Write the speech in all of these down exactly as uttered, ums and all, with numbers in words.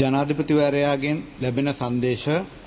ජනාධිපතිවරයාගෙන් ලැබෙන සංදේශ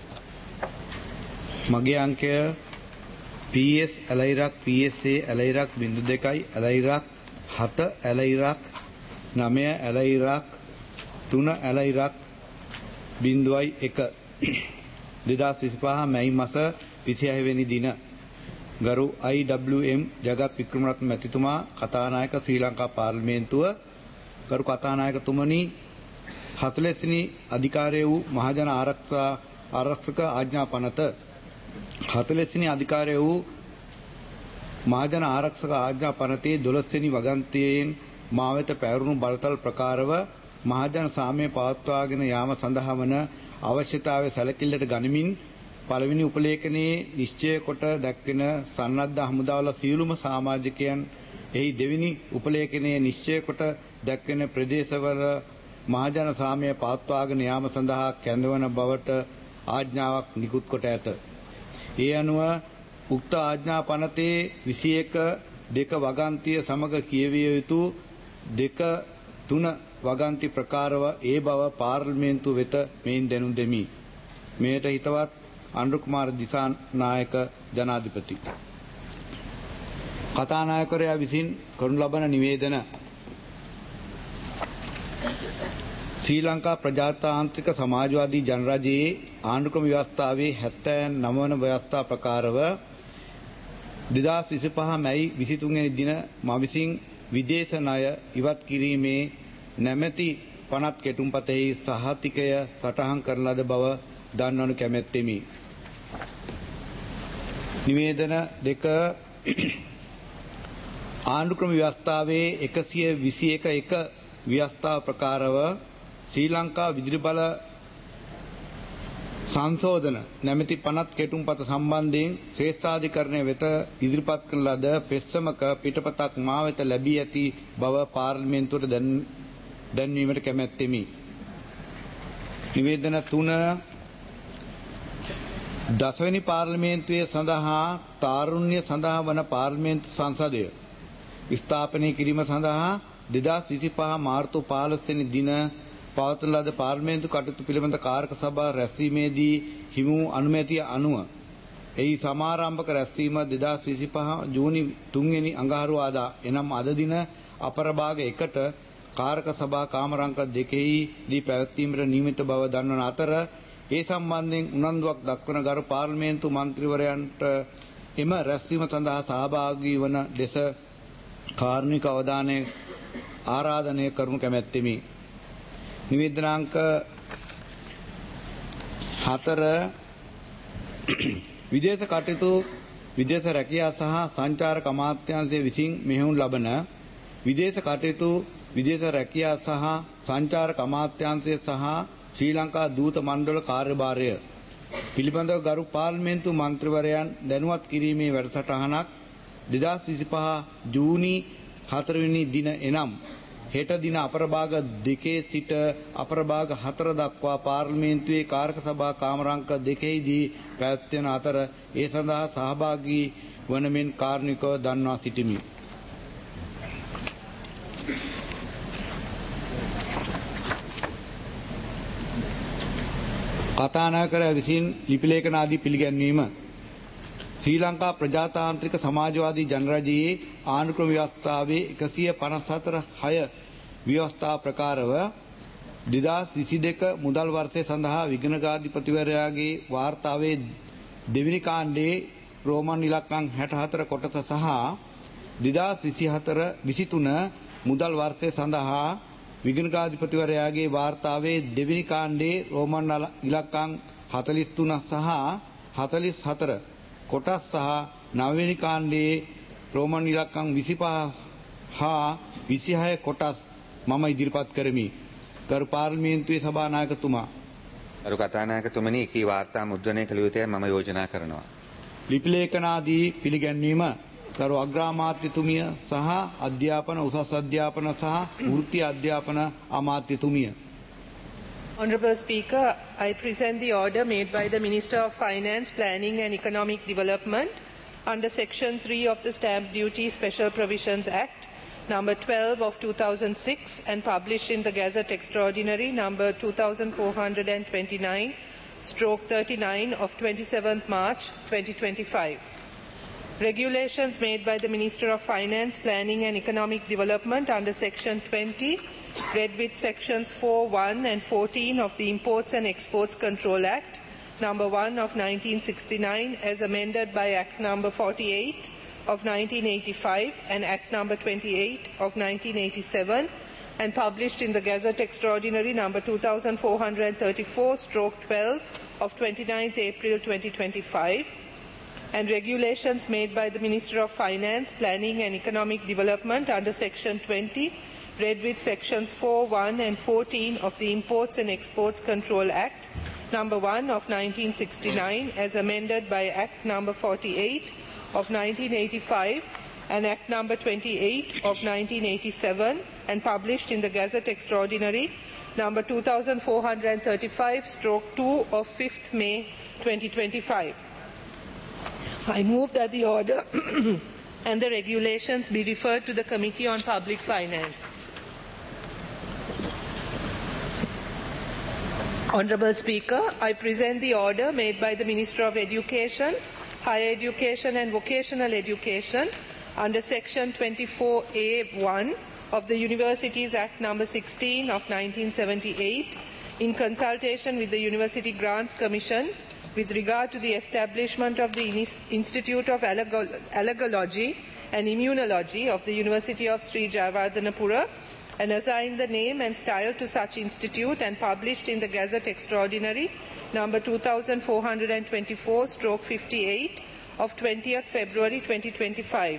මගේ අංකය P S ඇලයිරක් P S A ඇලයිරක් බිංදු දෙකයි ඇලයිරක් හත ඇලයිරක් නවය ඇලයිරක් තුන ඇලයිරක් බිංදුවයි එක දෙදාස් විසිපහ මැයි මාස විසිහය වෙනි දින ගරු I W M Jagath Wickramaratne මැතිතුමා කතානායක ශ්‍රී ලංකා පාර්ලිමේන්තුව ගරු කතානායකතුමනි හතළිස් වෙනි අධිකාරිය වූ මහජන ආරක්ෂා ආරක්ෂක ආඥා පනත හතළිස් වෙනි අධිකාරිය වූ මහජන ආරක්ෂක ආඥා පනතේ දොළොස් වෙනි වගන්තියෙන් මා වෙත පැවරුණු බලතල් ප්‍රකාරව මහජන සාමය පවත්වාගෙන යාම සඳහා වන අවශ්‍යතාවය සැලකිල්ලට ගනිමින් පළවෙනි උපලේඛනයේ නිශ්චය කොට දැක්වෙන සන්නද්ධ හමුදාවල සියලුම සමාජිකයන් එහි දෙවෙනි උපලේඛනයේ නිශ්චය කොට දැක්වෙන ප්‍රදේශවල මහජන සාමය පවත්වාගෙන යාම සඳහා කැඳවන බවට ආඥාවක් නිකුත් කොට ඇත. ඒ අනුව උක්ත ආඥා පනතේ විසි එක දෙක වගන්තිය සමග කියවිය යුතු දෙක තුන වගන්ති ප්‍රකාරව ඒ බව පාර්ලිමේන්තුව වෙත මෙයින් දැනුම් දෙමි. මෙයට හිතවත් අනුර කුමාර දිසානායක ජනාධිපති කතානායකවරයා විසින් කරනු ලබන නිවේදන ශ්‍රී ලංකා ප්‍රජාතාන්ත්‍රික සමාජවාදී ජනරජයේ ආණ්ඩුක්‍රම ව්‍යවස්ථාවේ හැත්තෑ නව වන ව්‍යවස්ථා ප්‍රකාරව දෙදාස් විසිපහ මැයි විසිතුන් වෙනි දින මා විසින් විදේශ ණය ඉවත් කිරීමේ නැමැති පනත් කෙටුම්පතෙහි සහතිකය සටහන් කරන ලද බව දන්වනු කැමැත්තෙමි. නිවේදන දෙක ආණ්ඩුක්‍රම ව්‍යවස්ථාවේ එකසිය විසි එක එක ව්‍යවස්ථාව ප්‍රකාරව ශ්‍රී ලංකා විදුලි බල සංශෝධන නැමැති පනත් කෙටුම්පත සම්බන්ධයෙන් ශ්‍රේෂ්ඨාධිකරණය වෙත ඉදිරිපත් කරන ලද පෙස්සමක පිටපතක් මා වෙත ලැබී ඇති බව පාර්ලිමේන්තුවට දැන්වීමට කැමැත්තෙමි. නිවේදන තුන දසවෙනි පාර්ලිමේන්තුවේ සඳහා තාරුණ්‍ය සඳහා වන පාර්ලිමේන්තු සංසදය ස්ථාපනය කිරීම සඳහා දෙදාස් විසිපහ මාර්තු පහළොස් වෙනි දින පවත්වන ලද පාර්ලිමේන්තු කටයුතු පිළිබඳ කාරක සභා රැස්වීමේදී හිමි වූ අනුමැතිය අනුව එහි සමාරම්භක රැස්වීම දෙදාස් විසිපහ ජූනි තුන් වෙනි අඟහරුවාදා එනම් අද දින අපර භාග එකට කාරක සභා කාමරංක දෙකෙහි දී පැවැත්වීමට නියමිත බව දන්වන අතර ඒ සම්බන්ධයෙන් උනන්දුවක් දක්වන ගරු පාර්ලිමේන්තු මන්ත්‍රීවරයන්ට එම රැස්වීම සඳහා සහභාගී වන ලෙස කාරුණික අවධානය ආරාධනය කරනු කැමැත්තෙමි. නිවේදනාංක හතර විදේශ කටයුතු විදේශ රැකියා සහ සංචාරක අමාත්‍යාංශය විසින් මෙහෙයුම් ලබන විදේශ කටයුතු විදේශ රැකියා සහ සංචාරක අමාත්‍යාංශය සහ ශ්‍රී ලංකා දූත මණ්ඩල කාර්යභාරය පිළිබඳව ගරු පාර්ලිමේන්තු මන්ත්‍රීවරයන් දැනුවත් කිරීමේ වැඩසටහනක් දෙදාස් විසිපහ ජූනි හතර වෙනි දින එනම් හෙට දින අපරභාග දෙකේ සිට අපරභාග හතර දක්වා පාර්ලිමේන්තුවේ කාරක සභා කාමරංක දෙකෙහිදී පැවැත්වෙන අතර ඒ සඳහා සහභාගී වන මෙන් කාරුණිකව දන්වා සිටිමි. කතානායකවරයා විසින් ලිපි ලේඛන ආදී පිළිගැන්වීම ශ්‍රී ලංකා ප්‍රජාතාන්ත්‍රික සමාජවාදී ජනරජයේ ආණ්ඩුක්‍රම ව්‍යවස්ථාවේ එකසිය පනස් හතර හය ව්‍යවස්ථා ප්‍රකාරව දෙදාස් විසි දෙක මුදල් වර්ෂය සඳහා විගණකාධිපතිවරයාගේ වාර්තාවේ දෙවෙනි කාණ්ඩයේ රෝමන් ඉලක්කම් හැට හතර කොටස සහ දෙදාස් විසි හතර විසි තුන මුදල් වර්ෂය සඳහා විගණකාධිපතිවරයාගේ වාර්තාවේ දෙවෙනි කාණ්ඩයේ රෝමන් ඉලක්කම් හතළිස් තුන සහ හතළිස් හතර කොටස් සහ නවවෙනි කාණ්ඩයේ රෝමන් ඉලක්කම් විසිපහ හා විසිහය කොටස් මම ඉදිරිපත් කරමි. ගරු පාර්ලිමේන්තුවේ සභානායකතුමා ගරු කතානායකතුමනි එකී වාර්තා මුද්‍රණය කළ යුතුයි මම යෝජනා කරනවා. ලිපි ලේඛනාදී පිළිගැන්වීම ගරු අග්‍රාමාත්‍යතුමිය සහ අධ්‍යාපන උසස් අධ්‍යාපන සහ වෘත්ති අධ්‍යාපන අමාත්‍යතුමිය. Honourable Speaker, I present the order made by the Minister of Finance, Planning and Economic Development under Section three of the Stamp Duty Special Provisions Act number twelve of two thousand six and published in the Gazette Extraordinary number two thousand four hundred twenty-nine stroke thirty-nine of twenty-seventh March twenty twenty-five. Regulations made by the Minister of Finance, Planning and Economic Development under Section twenty, read with Sections four, one and fourteen of the Imports and Exports Control Act, number one of nineteen sixty-nine, as amended by Act number forty-eight of nineteen eighty-five and Act number twenty-eight of nineteen eighty-seven, and published in the Gazette Extraordinary number two thousand four hundred thirty-four stroke twelve of twenty-ninth April twenty twenty-five. And regulations made by the Minister of Finance, Planning and Economic Development under Section twenty, read with Sections four, one and fourteen of the Imports and Exports Control Act, number one of nineteen sixty-nine, as amended by Act number forty-eight of nineteen eighty-five and Act number twenty-eight of nineteen eighty-seven, and published in the Gazette Extraordinary number two thousand four hundred thirty-five stroke two of fifth May twenty twenty-five. I move that the order and the regulations be referred to the Committee on Public Finance. Honourable Speaker, I present the order made by the Minister of Education, Higher Education and Vocational Education under Section twenty-four A one of the Universities Act number sixteen of nineteen seventy-eight in consultation with the University Grants Commission with regard to the establishment of the Institute of Allergology and Immunology of the University of Sri Jayawardhanapura, and assigned the name and style to such institute, and published in the Gazette Extraordinary number two thousand four hundred twenty-four stroke fifty-eight of twentieth February twenty twenty-five.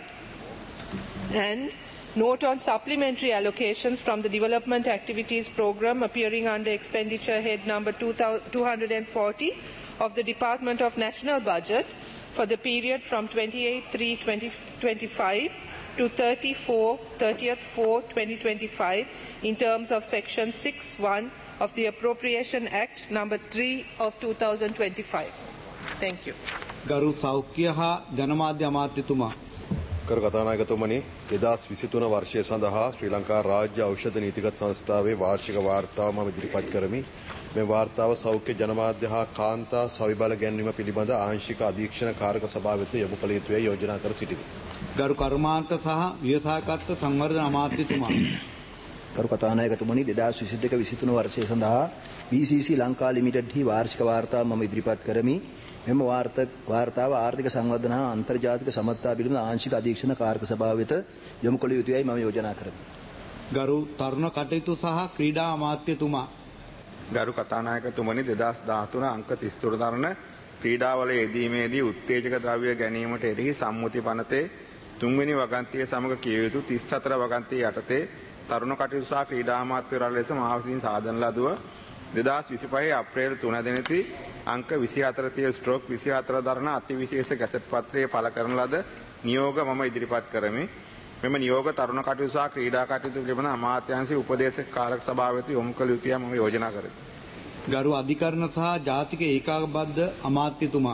And note on supplementary allocations from the Development Activities Programme appearing under expenditure head number two hundred forty of the Department of National Budget for the period from twenty-eighth three twenty twenty-five to thirtieth fourth twenty twenty-five in terms of Section six one of the Appropriation Act number three of two thousand twenty-five. Thank you. ගරු සෞඛ්‍ය හා ජනමාධ්‍ය අමාත්‍යතුමා. කරු කතානායකතුමනි, දෙදාස් විසිතුන වර්ෂය සඳහා ශ්‍රී ලංකා රාජ්‍ය ඖෂධ නීතිගත සංස්ථාවේ වාර්ෂික වාර්තාව මම ඉදිරිපත් කරමි. මේ වාර්තාව සෞඛ්‍ය ජනමාධ්‍ය හා කාන්තා සවිබල ගැන්වීම පිළිබඳ ආංශික අධීක්ෂණ කාරක සභාව වෙත යොමු කළ යුතුයි යෝජනා කර සිටිමි. ගරු කර්මාන්ත සහ ව්‍යවසායකත්ව සංවර්ධන අමාත්‍යතුමා. කරු කතානායකතුමනි, දෙදාස් විසිදෙක විසිතුන වර්ෂය සඳහා බී සී සී ලංකා ලිමිටඩ් හි වාර්ෂික වාර්තාව මම ඉදිරිපත් කරමි. මෙම වාර්තාව ආර්ථික සංවර්ධන හා අන්තර්ජාතික සමත්තා පිළිබඳ ආංශික අධීක්ෂණ කාරක සභාව වෙත යොමු කළ යුතුයි මම යෝජනා කරමි. ගරු තරුණ කටයුතු සහ ක්‍රීඩා අමාත්‍යතුමා. ගරු කතානායකතුමනි, දෙදාස් දහතුන අංක තිස් තුන දරන ක්‍රීඩාවල යෙදීමේදී උත්තේජක ද්‍රව්‍ය ගැනීමට එරෙහි සම්මුති පනතේ තුන්වෙනි වගන්තිය සමග කිය යුතු තිස් හතර වගන්තිය යටතේ තරුණ කටයුතු සහ ක්‍රීඩා අමාත්‍යවරයාල ලෙස මා විසින් සාදන ලදුව දෙදාස් විසිපහ අප්‍රේල් තුන දිනදී අංක විසිහතර තිය ස්ට්‍රෝක් විසිහතර දරන අතිවිශේෂ ගැසට් පත්‍රයේ පළ කරන ලද නියෝග මම ඉදිරිපත් කරමි. මෙම නියෝග තරුණ කටයුතු සහ ක්‍රීඩා කටයුතු පිළිබඳ අමාත්‍යාංශයේ උපදේශක කාරක සභාව වෙත යොමු කළ යුතුයි මම යෝජනා කරමි. ගරු අධිකරණ සහ ජාතික ඒකාබද්ධ අමාත්‍යතුමා.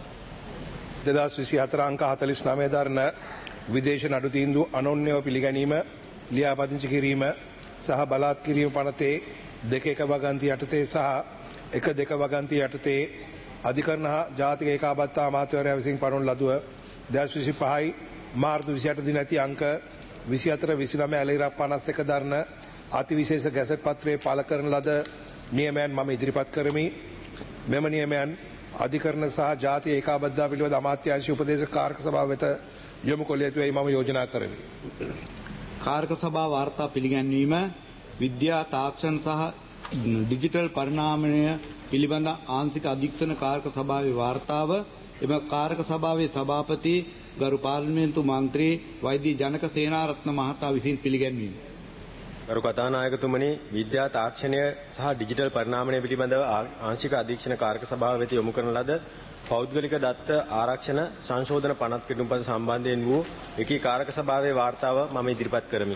දෙදාස් විසිහතර අංක හතළිස් නවය දරන විදේශ නඩු තීන්දුව අනෝන්‍යව පිළිගැනීම, ලියාපදිංචි කිරීම සහ බලාත් කිරීම පනතේ දෙක එක වගන්ති යටතේ සහ එක දෙක වගන්ති යටතේ අධිකරණ හා ජාතික ඒකාබද්ධ අමාත්‍යවරයා විසින් පනවන ලදුව දෙදාස් විසිපහයි මාර්තු විසිඅට දින ඇති අංක විසිහතර විසිනවය ඇලයිරක් පනස් එක දරන අතිවිශේෂ ගැසට් පත්‍රයේ පළ කරන ලද නියමයන් මම ඉදිරිපත් කරමි. මෙම නියමයන් අධිකරණ සහ ජාතික ඒකාබද්ධතා පිළිබඳ අමාත්‍යාංශ උපදේශක කාරක සභාව වෙත යොමු කළ යුතුයි මම යෝජනා කරමි. කාරක සභා වාර්තා පිළිගැන්වීම විද්‍යා තාක්ෂණ සහ ඩිජිටල් පරිණාමය පිළිබඳ ආංශික අධීක්ෂණ කාරක සභාවේ වාර්තාව එම කාරක සභාවේ සභාපති ගරු පාර්ලිමේන්තු මන්ත්‍රී වෛද්‍ය ජනක සේනාරත්න මහතා විසින් පිළිගැන්වීම. ගරු කතානායකතුමනි, විද්‍යා තාක්ෂණය සහ ඩිජිටල් පරිණාමය පිළිබඳව ආංශික අධීක්ෂණ කාරක සභාව වෙත යොමු කරන ලද පෞද්ගලික දත්ත ආරක්ෂණ සංශෝධන පනත් කෙටුම්පත සම්බන්ධයෙන් වූ එකී කාරක සභාවේ වාර්තාව මම ඉදිරිපත් කරමි.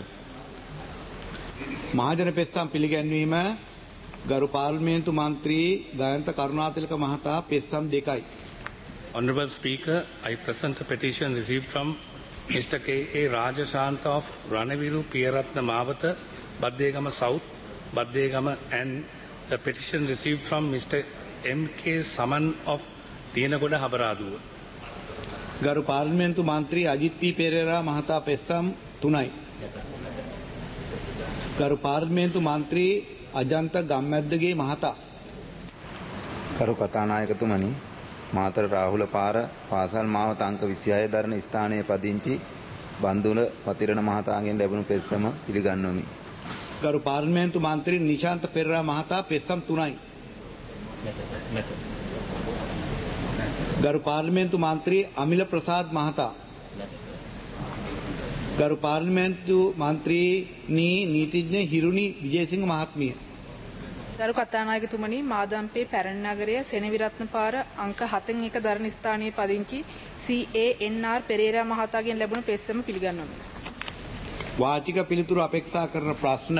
මහජන පෙත්සම් පිළිගැන්වීම ගරු පාර්ලිමේන්තු මන්ත්‍රී දයන්ත කරුණාතිලක මහතා පෙත්සම් දෙකයි. Honorable Speaker, I present a petition received from Mister K A Rajashanta of Ranaviru Piyaratna Mawatha, Baddegama South, Baddegama, and a petition received from Mister M K Saman of Dienagoda Habaradu. ගරු පාර්ලිමේන්තු මන්ත්‍රී Ajith P Perera මහතා පෙස්සම් තුනයි. ගරු පාර්ලිමේන්තු මන්ත්‍රී අජන්ත ගම්මැද්දගේ මහතා. කරු කතානායකතුමනි, මාතර රාහුල පාර පාසල් මාවත අංක විසිහය දරන ස්ථානයේ පදිංචි බන්දුල පතිරණ මහතාගෙන් ලැබුණු පෙස්සම පිළිගන්වමි. ගරු පාර්ලිමේන්තු මන්ත්‍රී නිශාන්ත පෙරේරා මහතා පෙස්සම් තුනයි. ගරු පාර්ලිමේන්තු මන්ත්‍රී අමිල ප්‍රසාද් මහතා. ගරු පාර්ලිමේන්තු මන්ත්‍රී නී නීතිඥ හිරුනි විජේසිංහ මහත්මිය. ගරු කතානායකතුමනි, මාදම්පේ පැරණි නගරය සෙනවිරත්න පාර අංක හතෙන් එක දරණ ස්ථානයේ පදිංචි සී ඒ එන් ආර් පෙරේරා මහතාගෙන් ලැබුණු පෙස්සම පිළිගන්වමි. වාචික පිළිතුරු අපේක්ෂා කරන ප්‍රශ්න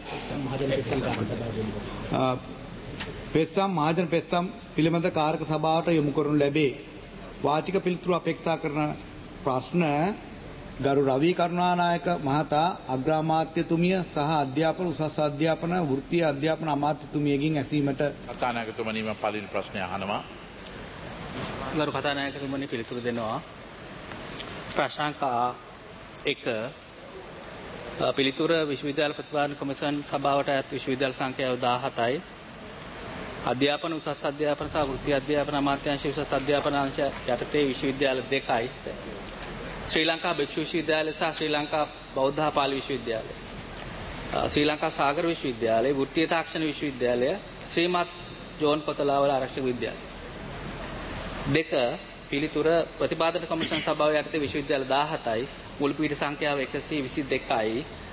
පෙස්සම් මහජන පෙස්සම් පිළිබඳ කාරක සභාවට යොමු කරනු ලැබේ. වාචික පිළිතුරු අපේක්ෂා කරන ප්‍රශ්න ගරු රවී කරුණානායක මහතා අග්‍රාමාත්‍යතුමිය සහ අධ්‍යාපන උසස් අධ්‍යාපන වෘත්තීය අධ්‍යාපන අමාත්‍යතුමියගෙන් ඇසීමට. කතානායකතුමනි, මම පළවෙනි ප්‍රශ්නය අහනවා. ගරු කතානායකතුමනි පිළිතුරු දෙනවා. ප්‍රශ්නාංක එක පිළිතුර විශ්වවිද්‍යාල ප්‍රතිපාදන කොමිසම් සභාවට අයත් විශ්වවිද්‍යාල සංඛ්‍යාව දාහතයි. අධ්‍යාපන උසස් අධ්‍යාපන සහ වෘත්තීය අධ්‍යාපන අමාත්‍යාංශ උසස් අධ්‍යාපන අංශ යටතේ විශ්වවිද්‍යාල දෙකයි. ශ්‍රී ලංකා භික්ෂු විශ්වවිද්‍යාලය සහ ශ්‍රී ලංකා බෞද්ධ පාලි විශ්වවිද්‍යාලය. ශ්‍රී ලංකා සාගර විශ්වවිද්‍යාලය, වෘත්තීය තාක්ෂණ විශ්වවිද්‍යාලය, ශ්‍රීමත් ජෝන් පොතලාවල ආරක්ෂක විද්‍යාලය. දෙක පිළිතුර ප්‍රතිපාදන කොමිසම් සභාව යටතේ විශ්වවිද්‍යාල දාහතයි. මුල් පීඨ සංඛ්‍යාව එකසිය විසි දෙකයි.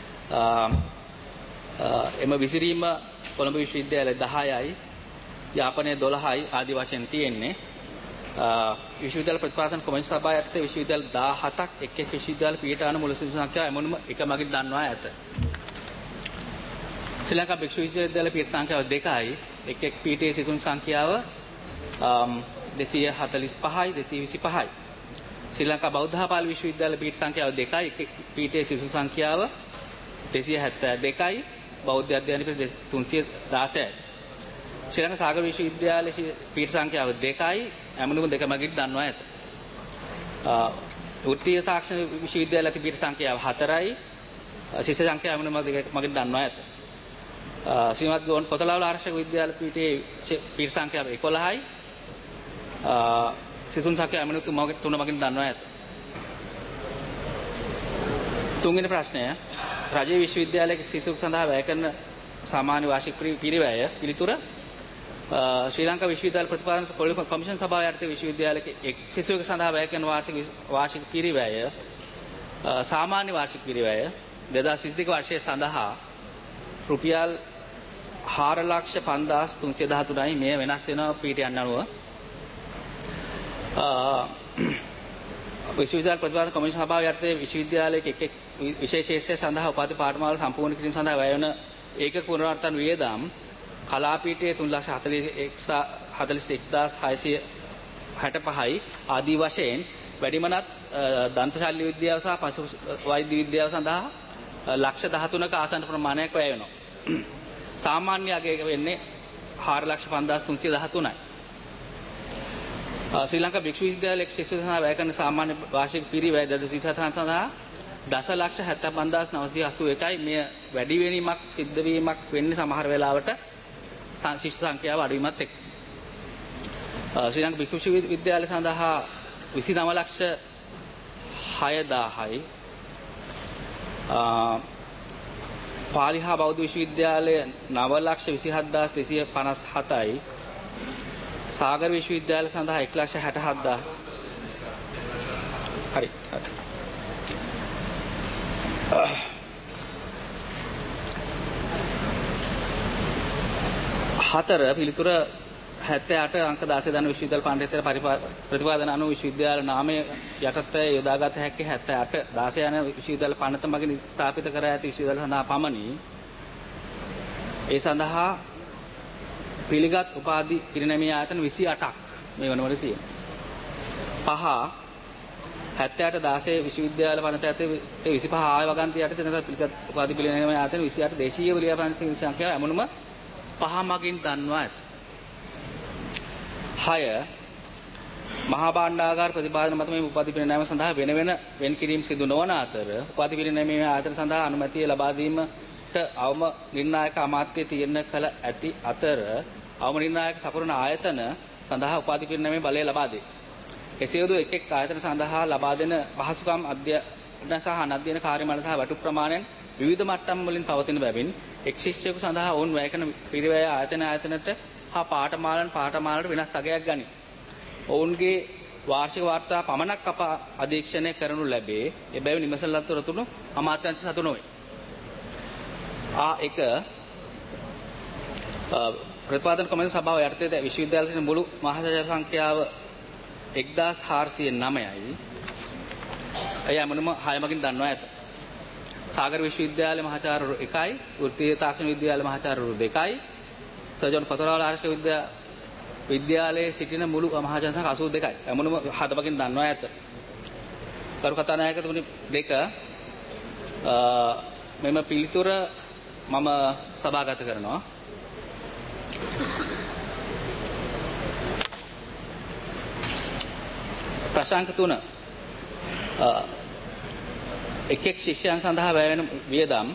එම විසිරීම කොළඹ විශ්වවිද්‍යාලය දහයයි. යාපනයේ දොළහයි ආදි වශයෙන් තියෙන්නේ. විශ්වවිද්‍යාල ප්‍රතිපාදන කොමිසම් සභාව යටතේ විශ්වවිද්‍යාල දාහතක් එක් එක් විශ්වවිද්‍යාල පීඨාන මුල සිසු සංඛ්‍යාව එමුණුම එක මගින් දන්වා ඇත. ශ්‍රී ලංකා භික්ෂු විශ්වවිද්‍යාල පීඨ සංඛ්‍යාව දෙකයි. එක් එක් පීඨයේ සිසුන් සංඛ්‍යාව දෙසිය හතළිස් පහයි දෙසිය විසි පහයි. ශ්‍රී ලංකා බෞද්ධ පාලි විශ්වවිද්‍යාල පීඨ සංඛ්‍යාව දෙකයි. එක් එක් පීඨයේ සිසු සංඛ්‍යාව දෙසිය හැත්තෑ දෙකයි. බෞද්ධ අධ්‍යයන පීඨ තුන්සිය දාසයයි. ශ්‍රී ලංකා සාගර විශ්වවිද්‍යාලයේ පීඨ සංඛ්‍යාව දෙකයි. ඇමුණුම දෙක මගින් දන්වා ඇත. වෘත්තීය තාක්ෂණ විශ්වවිද්‍යාලයේ පීඨ සංඛ්‍යාව හතරයි. ශිෂ්‍ය සංඛ්‍යාව ඇමුණුම දෙක මගින් දන්වා ඇත. ශ්‍රීමත් ගෝන් කොතලාවල ආරක්ෂක විද්‍යාල පීඨයේ පීඨ සංඛ්‍යාව එකොළහයි. සිසුන් සංඛ්‍යාව ඇමුණුම තුන මගින් දන්වා ඇත. තුන්වෙනි ප්‍රශ්නය රජයේ විශ්වවිද්‍යාලයේ සිසු සඳහා වැය කරන සාමාන්‍ය වාර්ෂික පිරිවැය පිළිතුර ශ්‍රී ලංකා විශ්වවිද්‍යාල ප්‍රතිපාදන කොමිෂන් සභාව යටතේ විශ්වවිද්‍යාලයක එක් සිසුවෙකු සඳහා වැය කරන වාර්ෂික වාර්ෂික පිරිවැය සාමාන්‍ය වාර්ෂික පිරිවැය දෙදහස් විසි දෙක වර්ෂයේ සඳහා රුපියල් හාර ලක්ෂ පන්දාස් තුන්සිය දහතුනයි. මෙය වෙනස් වෙනවා පීඨයන් අනුව. විශ්වවිද්‍යාල ප්‍රතිපාදන කොමිෂන් සභාව යටතේ විශ්වවිද්‍යාලයක එක් එක් විශේෂ සඳහා උපාධි පාඨමාලා සම්පූර්ණ කිරීම සඳහා වැය වන ඒකක පුනරාවර්තන වියදම් කලාපීඨයේ තුන් ලක්ෂ හතළිස් එක්දාස් හයසිය හැට පහයි ආදී වශයෙන් වැඩිමනත් දන්ත ශල්‍ය විද්‍යාව සහ පශු වෛද්‍ය විද්‍යාව සඳහා ලක්ෂ දහතුනක ආසන්න ප්‍රමාණයක් වැය වෙනවා. සාමාන්‍ය අගය වෙන්නේ හාර ලක්ෂ පන්දාස් තුන්සිය දහතුනයි. ශ්‍රී ලංකා භික්ෂු විශ්වවිද්‍යාලයේ ශිෂ්‍ය සඳහා වැය කරන සාමාන්‍ය වාර්ෂික පිරිවැය දෙදහස් විසි හත සඳහා දස ලක්ෂ හැත්තෑ පන්දාස් නවසිය අසූ එකයි. මෙය වැඩි වීමක් සිද්ධ වීමක් වෙන්නේ සමහර වෙලාවට ශිෂ්‍ය සංඛ්‍යාව අඩුවීමත් එක්ක. ශ්‍රී ලංකා භික්ෂු විශ්වවිද්‍යාලය සඳහා විසි නව ලක්ෂ හයදාහයි. පාලි හා බෞද්ධ විශ්වවිද්‍යාලය නව ලක්ෂ විසිහත්දාස් දෙසිය පනස් හතයි. සාගර විශ්වවිද්‍යාලය සඳහා එක් ලක්ෂ හැට හත්දාස්. හරි. හතර පිළිතුර හැත්තෑ අට අංක දාසය දන විශ්වවිද්‍යාල පාණ්ඩේතර ප්‍රතිපාදන අනුව විශ්වවිද්‍යාල නාමය යටතේ යොදාගත හැකි හැත්තෑ අට දාසය යන විශ්වවිද්‍යාල පාණ්ඩත මගින් ස්ථාපිත කර ඇති විශ්වවිද්‍යාල සඳහා පමණි. ඒ සඳහා පිළිගත් උපාධි පිරිනැමී ආයතන විසි අටක් මේ වනවල තියෙනවා. පහ හැත්තෑ අට දාසේ විශ්වවිද්‍යාල පනත ඇත විසිපහ ආය වගන්ති යටතේ නැත්නම් පිළිගත් උපාධි පිළිගැනීම ආයතන විසිඅට දේශීය ලියාපදිංචි සංඛ්‍යාව ඇමුණුම පහ මගින් දන්වා ඇත. හය මහා භාණ්ඩාගාර ප්‍රතිපාදන මත මේ උපාධි පිළිගැනීම සඳහා වෙන වෙන වෙන් කිරීම සිදු නොවන අතර උපාධි පිළිගැනීමේ ආයතන සඳහා අනුමැතිය ලබා දීමට අවම නිර්ණායක අමාත්‍ය තීරණ කළ ඇති අතර අවම නිර්ණායක සපුරන ආයතන සඳහා උපාධි පිළිගැනීමේ බලය ලබා දේ. එසේද එක් එක් ආයතන සඳහා ලබා දෙන පහසුකම් අධ්‍යයන සහ අනධ්‍යයන කාර්යමාල සහ වැටුප් ප්‍රමාණයන් විවිධ මට්ටම් වලින් පවතින බැවින් එක් ශිෂ්‍යයෙකු සඳහා ඔවුන් වැය කරන පිරිවැය ආයතන ආයතනට හා පාඨමාලන් පාඨමාලට වෙනස් අගයක් ගනී. ඔවුන්ගේ වාර්ෂික වාර්තා පමණක් අප අධීක්ෂණය කරනු ලැබේ. එබැවින් නිමසල් අතරතුණු අමාත්‍යාංශ සතු නොවේ. ආ එක ප්‍රතිපාදන කොමිසම සභාව යටතේ විශ්වවිද්‍යාලයේ මුළු මහාචාර්ය සංඛ්‍යාව එක්දාස් හාරසිය නවයයි. එය අමනුම හය මගින් දන්වා ඇත. සාගර විශ්වවිද්‍යාලයේ මහාචාර්යවරු එකයි, වෘත්තීය තාක්ෂණ විද්‍යාලයේ මහාචාර්යවරු දෙකයි, සර්ජන් පතරාල ආරක්ෂක විද්‍යා විද්‍යාලයේ සිටින මුළු මහාචාර්ය සංඛ්‍යාව අසූ දෙකයි. අමනුම හත මගින් දන්වා ඇත. කරු කතානායකතුමනි දෙක මෙම පිළිතුර මම සභාගත කරනවා. ප්‍රශ්න තුන එක් එක් ශිෂ්‍යයන් සඳහා වැය වෙන වියදම්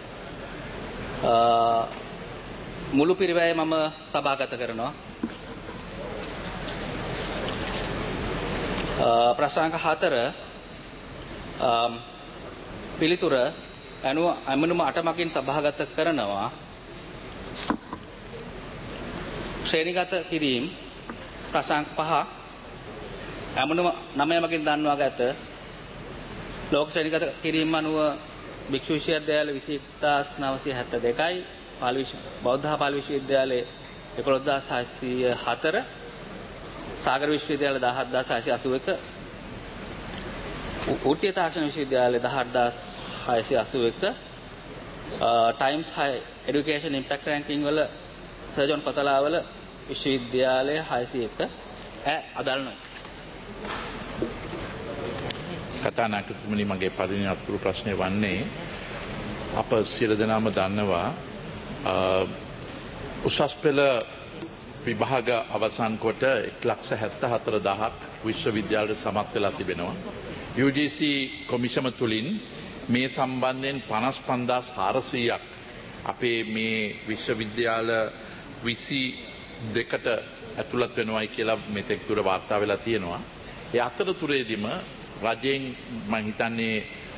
මුළු පිරිවැය මම සභාගත කරනවා. ප්‍රශ්න හතර පිළිතුර අනුව අමනුම අට මගින් සභාගත කරනවා. ශ්‍රේණිගත කිරීම ප්‍රශ්න පහ අමනුම නවය මගින් දන්වාගත. ලෝක ශ්‍රේණිගත කිරීම අනුව භික්ෂු විශ්වවිද්‍යාල විසි එක්දාස් නවසිය හැත්තෑ දෙකයි, පාලි බෞද්ධ පාලි විශ්වවිද්‍යාලයේ එකොළොස්දාස් හයසිය හතර, සාගර විශ්වවිද්‍යාලය දහහත්දාස් හයසිය අසූ එක, වෘත්තීය තාක්ෂණ විශ්වවිද්‍යාලය දහඅටදාස් හයසිය අසූ එක, Times higher education impact ranking වල සර්ජන් පතලාවල විශ්වවිද්‍යාලය හයසිය එක ඈ අදාළ නොවේ. කතානායකතුමනි, මගේ පළවෙනි අතුරු ප්‍රශ්නය වන්නේ අප සියලු දෙනාම දන්නවා උසස් පෙළ විභාග අවසන් කොට එක් ලක්ෂ හැත්තෑ හතර දහසක් විශ්වවිද්‍යාලවල සමත් වෙලා තිබෙනවා. යූ ජී සී කොමිෂම තුලින් මේ සම්බන්ධයෙන් පනස් පන්දාස් හාරසීයක් අපේ මේ විශ්වවිද්‍යාල විසි දෙකට ඇතුළත් වෙනවයි කියලා මෙතෙක් දුර වාර්තා වෙලා තියෙනවා. ඒ අතරතුරේදීම රජයෙන් මම හිතන්නේ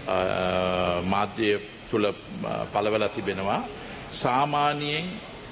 මාධ්‍ය තුල පළවලා තිබෙනවා සාමාන්‍යයෙන්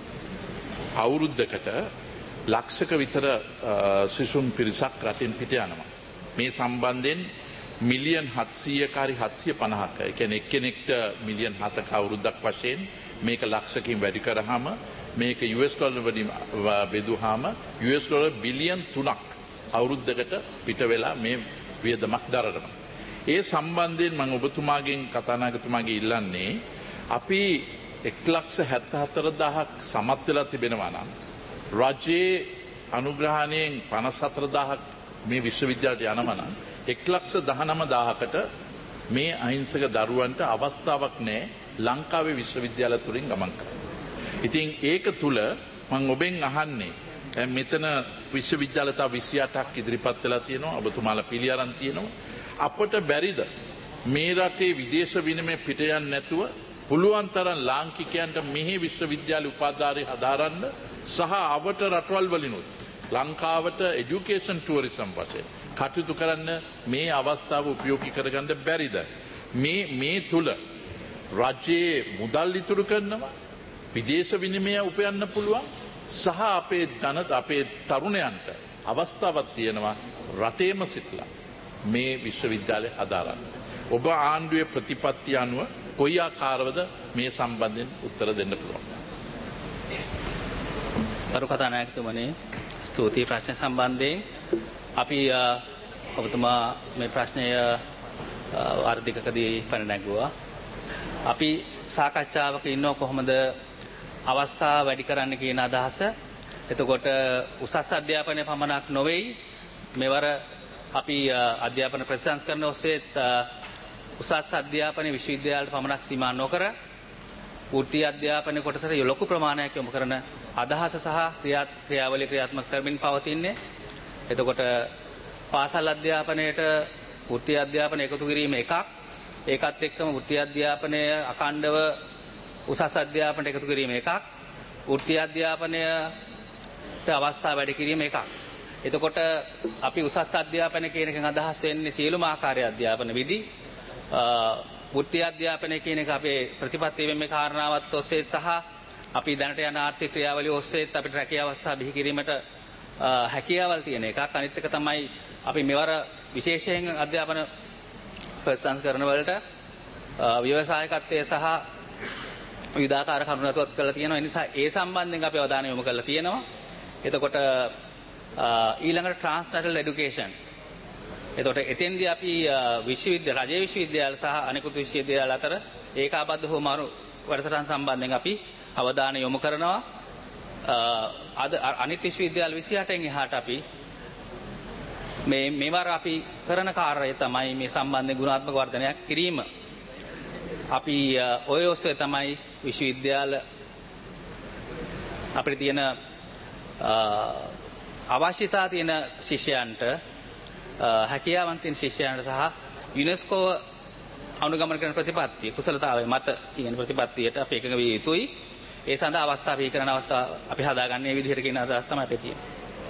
අවුරුද්දකට ලක්ෂක විතර සිසුන් පිරිසක් රටින් පිට යනවා. මේ සම්බන්ධයෙන් මිලියන් හත්සීයක හරි හත්සිය පනහක, ඒ කියන්නේ එක්කෙනෙක්ට මිලියන් හතක අවුරුද්දක් වශයෙන් මේක ලක්ෂකින් වැඩි කරාම මේක යූ එස් ඩොලර් වලින් බෙදුවාම යූ එස් ඩොලර් බිලියන් තුනක් අවුරුද්දකට පිට වෙලා මේ වියදමක් දරනවා. ඒ සම්බන්ධයෙන් මම ඔබතුමාගෙන් කතානායකතුමාගේ ඉල්ලන්නේ අපි එක් ලක්ෂ හැත්තෑ හතර දහසක් සමත් වෙලා තිබෙනවා නම් රජයේ අනුග්‍රහණයෙන් පනස් හතර දහසක් මේ විශ්වවිද්‍යාලයට යනවා නම් එක් ලක්ෂ දහනවය දහසකට මේ අහිංසක දරුවන්ට අවස්ථාවක් නැහැ ලංකාවේ විශ්වවිද්‍යාල තුලින් ගමන් කරන්න. ඉතින් ඒක තුල මම ඔබෙන් අහන්නේ මෙතන විශ්වවිද්‍යාල තව විසි අටක් ඉදිරිපත් වෙලා තියෙනවා. ඔබතුමාලා පිළි අරන් තියෙනවා. අපට බැරිද මේ රටේ විදේශ විනිමය පිට යන්නේ නැතුව පුළුවන් තරම් ලාංකිකයන්ට මෙහි විශ්වවිද්‍යාල උපාධාරය හදාරන්න සහ අවට රටවල් වලිනුත් ලංකාවට এডুকেෂන් ටුවරිසම් වශයෙන් කටයුතු කරන්න මේ අවස්ථාව උපයෝගී කරගන්න බැරිද? මේ මේ තුල රජයේ මුදල් ඉතුරු කරනවා, විදේශ විනිමය උපයන්න පුළුවන් සහ අපේ ජනත අපේ තරුණයන්ට අවස්ථාවක් තියෙනවා රටේම සිටලා මේ විශ්වවිද්‍යාලය හදාරන්න. ඔබ ආණ්ඩුවේ ප්‍රතිපත්ති අනුව කොයි ආකාරවද මේ සම්බන්ධයෙන් උත්තර දෙන්න පුළුවන්? කරු කතානායකතුමනි, ස්තුතියි ප්‍රශ්න සම්බන්ධයෙන්. අපි ඔබතුමා මේ ප්‍රශ්නය ආර්ථිකකදී පැන නැගුවා. අපි සාකච්ඡාවක ඉන්නව කොහොමද අවස්ථා වැඩි කරන්න කියන අදහස. එතකොට උසස් අධ්‍යාපනය පමණක් නොවේයි, මෙවර අපි අධ්‍යාපන ප්‍රතිසංස්කරණ ඔස්සේත් උසස් අධ්‍යාපන විශ්වවිද්‍යාලයට පමණක් සීමා නොකර වෘත්ති අධ්‍යාපන කොටසට ලොකු ප්‍රමාණයක් යොමු කරන අදහස සහ ක්‍රියාවලිය ක්‍රියාත්මක කරමින් පවතින්නේ. එතකොට පාසල් අධ්‍යාපනයට වෘත්ති අධ්‍යාපන එකතු කිරීම එකක්. ඒකත් එක්කම වෘත්ති අධ්‍යාපනය අඛණ්ඩව උසස් අධ්‍යාපනයට එකතු කිරීම එකක්. වෘත්ති අධ්‍යාපනයට අවස්ථා වැඩි කිරීම එකක්. එතකොට අපි උසස් අධ්‍යාපනය කියන එකෙන් අදහස් වෙන්නේ සියලුම ආකාරයේ අධ්‍යාපන විධි. වෘත්ති අධ්‍යාපනය කියන එක අපේ ප්‍රතිපත්තියේ වෙන්නේ කාරණාවත් ඔස්සේ සහ අපි දැනට යන ආර්ථික ක්‍රියාවලිය ඔස්සේත් අපිට රැකියාව අවස්ථා බිහි කිරීමට හැකියාවල් තියෙන එකක්. අනිත් එක තමයි අපි මෙවර විශේෂයෙන් අධ්‍යාපන ප්‍රතිසංස්කරණ වලට ව්‍යවසායකත්වයේ සහ විවිධාකාර කරුණු රැතුවත් කරලා තියෙනවා. ඒ නිසා ඒ සම්බන්ධයෙන් අපි අවධානය යොමු කරලා තියෙනවා. එතකොට ඊළඟට ට්‍රාන්ස්නැෂනල් এডুকেෂන්. එතකොට එතෙන්දී අපි විශ්වවිද්‍යාල රජයේ විශ්වවිද්‍යාල සහ අනෙකුත් විශ්වවිද්‍යාල අතර ඒකාබද්ධ හෝ මාරු වැඩසටහන් සම්බන්ධයෙන් අපි අවධානය යොමු කරනවා. අද අනිත් විශ්වවිද්‍යාල විසිඅටෙන් එහාට අපි මේ මෙවර අපි කරන කාර්යය තමයි මේ සම්බන්ධයෙන් ගුණාත්මක වර්ධනයක් කිරීම. අපි ඔය ඔස්සේ තමයි විශ්වවිද්‍යාල අපිට තියෙන අවශ්‍යතා තියෙන ශිෂ්‍යයන්ට හැකියාවන්තින් ශිෂ්‍යයන්ට සහ යුනෙස්කෝ අනුගමනය කරන ප්‍රතිපත්තිය කුසලතාවය මත කියන ප්‍රතිපත්තියට අපි එකඟ විය යුතුයි. ඒ සඳහා අවස්ථා බිහි කරන අවස්ථාව අපි හදාගන්නේ මේ විදිහට කියන අදහස තමයි අපේ තියෙන්නේ.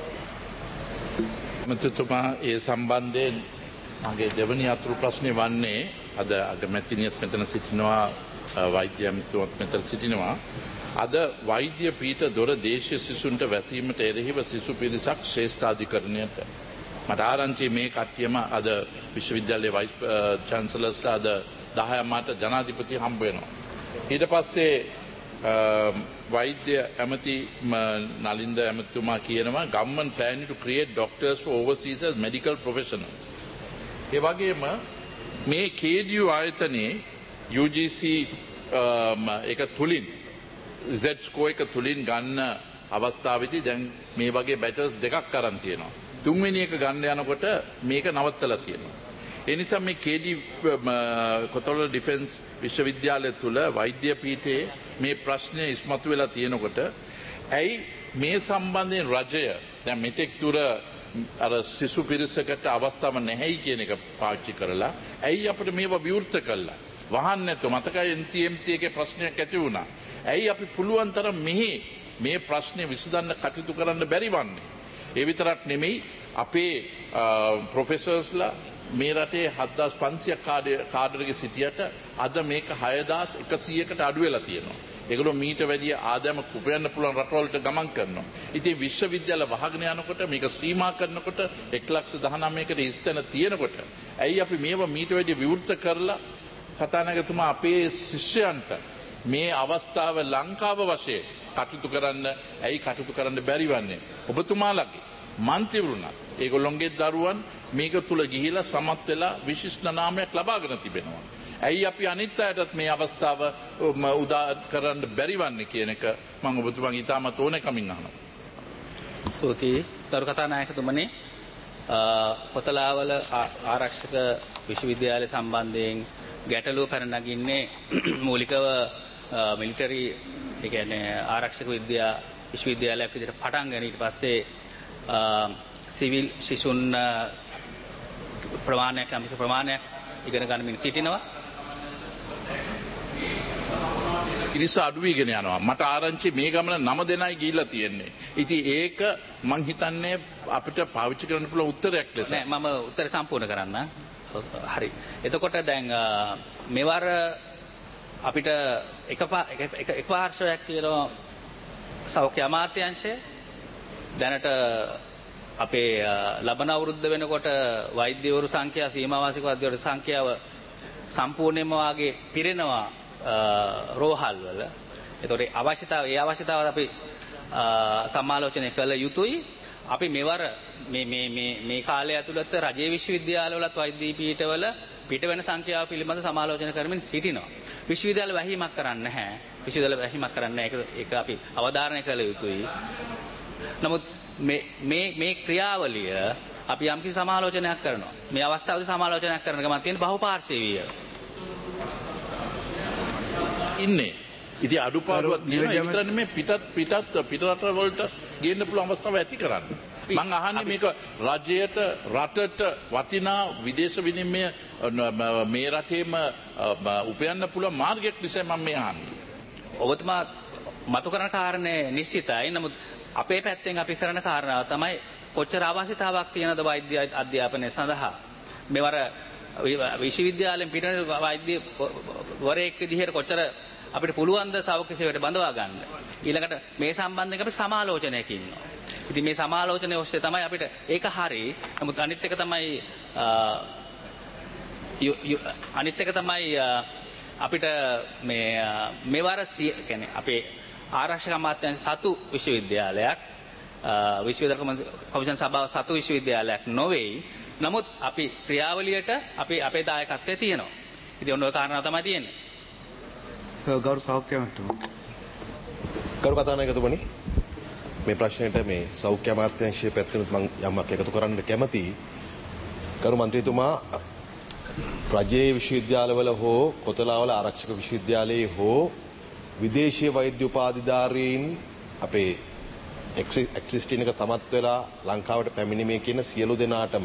මතුතුමා ඒ සම්බන්ධයෙන් මගේ දෙවැනි අතුරු ප්‍රශ්නේ වන්නේ අද අගමැතිනියත් මෙතන සිටිනවා වෛද්‍ය ඇමතිතුමත් මෙතන සිටිනවා. අද වෛද්‍ය පීඨ දොර දේශීය සිසුන්ට වැසීමට එරෙහිව සිසු පිරිසක් ශ්‍රේෂ්ඨාධිකරණයට මට ආරංචි මේ කට්ටියම අද විශ්වවිද්‍යාලයේ වයිස් චාන්සලර්ස්ලා අද දහය මාට ජනාධිපති හම්බ වෙනවා. ඊට පස්සේ වෛද්‍ය ඇමති නලින්ද ඇමතිතුමා කියනවා government planning to create doctors for overseas as medical professionals. ඒ වගේම මේ K D U ආයතනයේ U G C එක තුලින් Z score එක තුලින් ගන්න අවස්ථාවේදී දැන් මේ වගේ බැචස් දෙකක් අරන් තියෙනවා. තුන්වෙනි එක ගන්න යනකොට මේක නවත්තලා තියෙනවා. ඒ නිසා මේ K D කොතවල ඩිෆෙන්ස් විශ්වවිද්‍යාලය තුල වෛද්‍ය පීඨයේ මේ ප්‍රශ්නය ඉස්මතු වෙලා තියෙනකොට ඇයි මේ සම්බන්ධයෙන් රජය දැන් මෙතෙක් දුර අර සිසු පිරිසකට අවස්ථාවක් නැහැයි කියන එක පාවිච්චි කරලා ඇයි අපිට මේවා විවෘත කළා වහන්න නැතුව මතකයි N C M C එකේ ප්‍රශ්නයක් ඇති වුණා. ඇයි අපි පුළුවන් තරම් මෙහි මේ ප්‍රශ්නේ විසඳන්න කටයුතු කරන්න බැරි වන්නේ? ඒ විතරක් නෙමෙයි අපේ ප්‍රොෆෙසර්ස්ලා මේ රටේ හත්දාස් පන්සියයක් කාඩර් සිටියට අද මේක හයදාස් එකසීයකට අඩු වෙලා තියෙනවා. ඒගොල්ලෝ මීට වැඩිය ආදායමක් උපයන්න පුළුවන් රටවලට ගමන් කරනවා. ඉතින් විශ්වවිද්‍යාල වහගෙන යනකොට මේක සීමා කරනකොට එක ලක්ෂ දහනවයකට ඉස්තන තියෙනකොට ඇයි අපි මේවා මීට වැඩිය විවෘත කරලා කතානායකතුමා අපේ ශිෂ්‍යයන්ට මේ අවස්ථාව ලංකාව වශයෙන් කටයුතු කරන්න ඇයි කටයුතු කරන්න බැරි වන්නේ? ඔබතුමාලගේ මන්ත්‍රීවරුණා ඒගොල්ලොන්ගේ දරුවන් මේක තුල ගිහිලා සමත් වෙලා විශිෂ්ට නාමයක් ලබාගෙන තිබෙනවා. ඇයි අපි අනිත් අයටත් මේ අවස්ථාව උදා කරන්න බැරි වන්නේ කියන එක මම ඔබතුමාගෙන් ඉතාමත් ඕනෑකමින් අහනවා. ස්තුතියි ගරු කතානායකතුමනි. කොතලාවල ආරක්ෂක විශ්වවිද්‍යාලය සම්බන්ධයෙන් ගැටලුව පැන නගින්නේ මූලිකව මිලිටරි ඒ කියන්නේ ආරක්ෂක විද්‍යා විශ්වවිද්‍යාලයක් විදිහට පටන් ගන්න ඊට පස්සේ සිවිල් ශිෂුන් ප්‍රමාණයක් යම්කිසි ප්‍රමාණයක් ඉගෙන ගන්නමින් සිටිනවා. ඉරිස අඩු වීගෙන යනවා. මට ආරංචි මේ ගමන නම දෙනයි ගිහිල්ලා තියෙන්නේ. ඉතින් ඒක මං හිතන්නේ අපිට පාවිච්චි කරන්න පුළුවන් උත්තරයක් ලෙස. නෑ මම උත්තරය සම්පූර්ණ කරන්න. හරි. එතකොට දැන් මෙවර අපිට එක එක පාර්ශවයක් තියෙනවා සෞඛ්‍ය අමාත්‍යාංශය. දැනට අපේ ලබන අවුරුද්ද වෙනකොට වෛද්‍යවරු සංඛ්‍යාව සීමාවාසික වෛද්‍යවරු සංඛ්‍යාව සම්පූර්ණයෙන්ම වාගේ පිරෙනවා රෝහල් වල. ඒතකොට අවශ්‍යතාව ඒ අවශ්‍යතාව අපි සමාලෝචනය කළ යුතුයි. අපි මෙවර මේ මේ මේ මේ කාලය ඇතුළත රජයේ විශ්වවිද්‍යාලවලත් වෛද්‍ය පීඨවල පිට වෙන සංඛ්‍යාව පිළිබඳ සමාලෝචන කරමින් සිටිනවා. විශ්වවිද්‍යාල වැහිමක් කරන්නේ නැහැ. විශ්වවිද්‍යාල වැහිමක් කරන්නේ නැහැ. ඒක අපි අවධාරණය කළ යුතුයි. නමුත් මේ මේ මේ ක්‍රියාවලිය අපි යම්කිසි සමාලෝචනයක් කරනවා. මේ අවස්ථාවේදී සමාලෝචනයක් කරන ගමන් තියෙන බහුපාර්ශ්වීය ඉන්නේ. ඉතින් අඩුපාඩුවක් තියෙනවා. ඒ විතරනේ මේ පිටත් පිටත් පිටරට වලට ගේන්න පුළුවන් අවස්ථාව ඇති කරන්නේ. මම අහන්නේ මේක රජයට රටට වටිනා විදේශ විනිමය මේ රටේම උපයන්න පුළුවන් මාර්ගයක් නිසා මම මේ අහන්නේ. ඔබතුමා මතු කරන කාරණේ නිශ්චිතයි. නමුත් අපේ පැත්තෙන් අපි කරන කාරණාව තමයි කොච්චර අවශ්‍යතාවක් තියෙනවද වෛද්‍ය අධ්‍යාපනය සඳහා. මෙවර විශ්වවිද්‍යාලයෙන් පිට වෛද්‍ය වරයෙක් විදිහට කොච්චර අපිට පුළුවන් ද සෞඛ්‍ය සේවයට බඳවා ගන්න. ඊළඟට මේ සම්බන්ධයෙන් අපි සමාලෝචනයක ඉන්නවා. ඉතින් මේ සමාලෝචනය ඔස්සේ තමයි අපිට ඒක හරි. නමුත් අනිත් එක තමයි අනිත් එක තමයි අපිට මේ මෙවර කියන්නේ අපේ ආරක්ෂක අමාත්‍යාංශ සතු විශ්වවිද්‍යාලයක් විශ්වවිද්‍යාල කොමිෂන් සභාව සතු විශ්වවිද්‍යාලයක් නොවේයි. නමුත් අපි ක්‍රියාවලියට අපි අපේ දායකත්වය තියෙනවා. ඉතින් ඔන්න ඔය කාරණා තමයි තියෙන්නේ. ගෞරව සෞඛ්‍ය මන්ත්‍රී ගරු කතානායකතුමනි මේ ප්‍රශ්නෙට මේ සෞඛ්‍ය අමාත්‍යාංශයේ පැත්තෙනුත් මම යමක් එකතු කරන්න කැමතියි. ගරු මන්ත්‍රීතුමා රජයේ විශ්වවිද්‍යාලවල හෝ කොතලාවල ආරක්ෂක විශ්වවිද්‍යාලයේ හෝ විදේශීය වෛද්‍ය උපාධිධාරීන් අපේ එක්සිස්ටින් එක සමත් වෙලා ලංකාවට පැමිණීමේ කියන සියලු දෙනාටම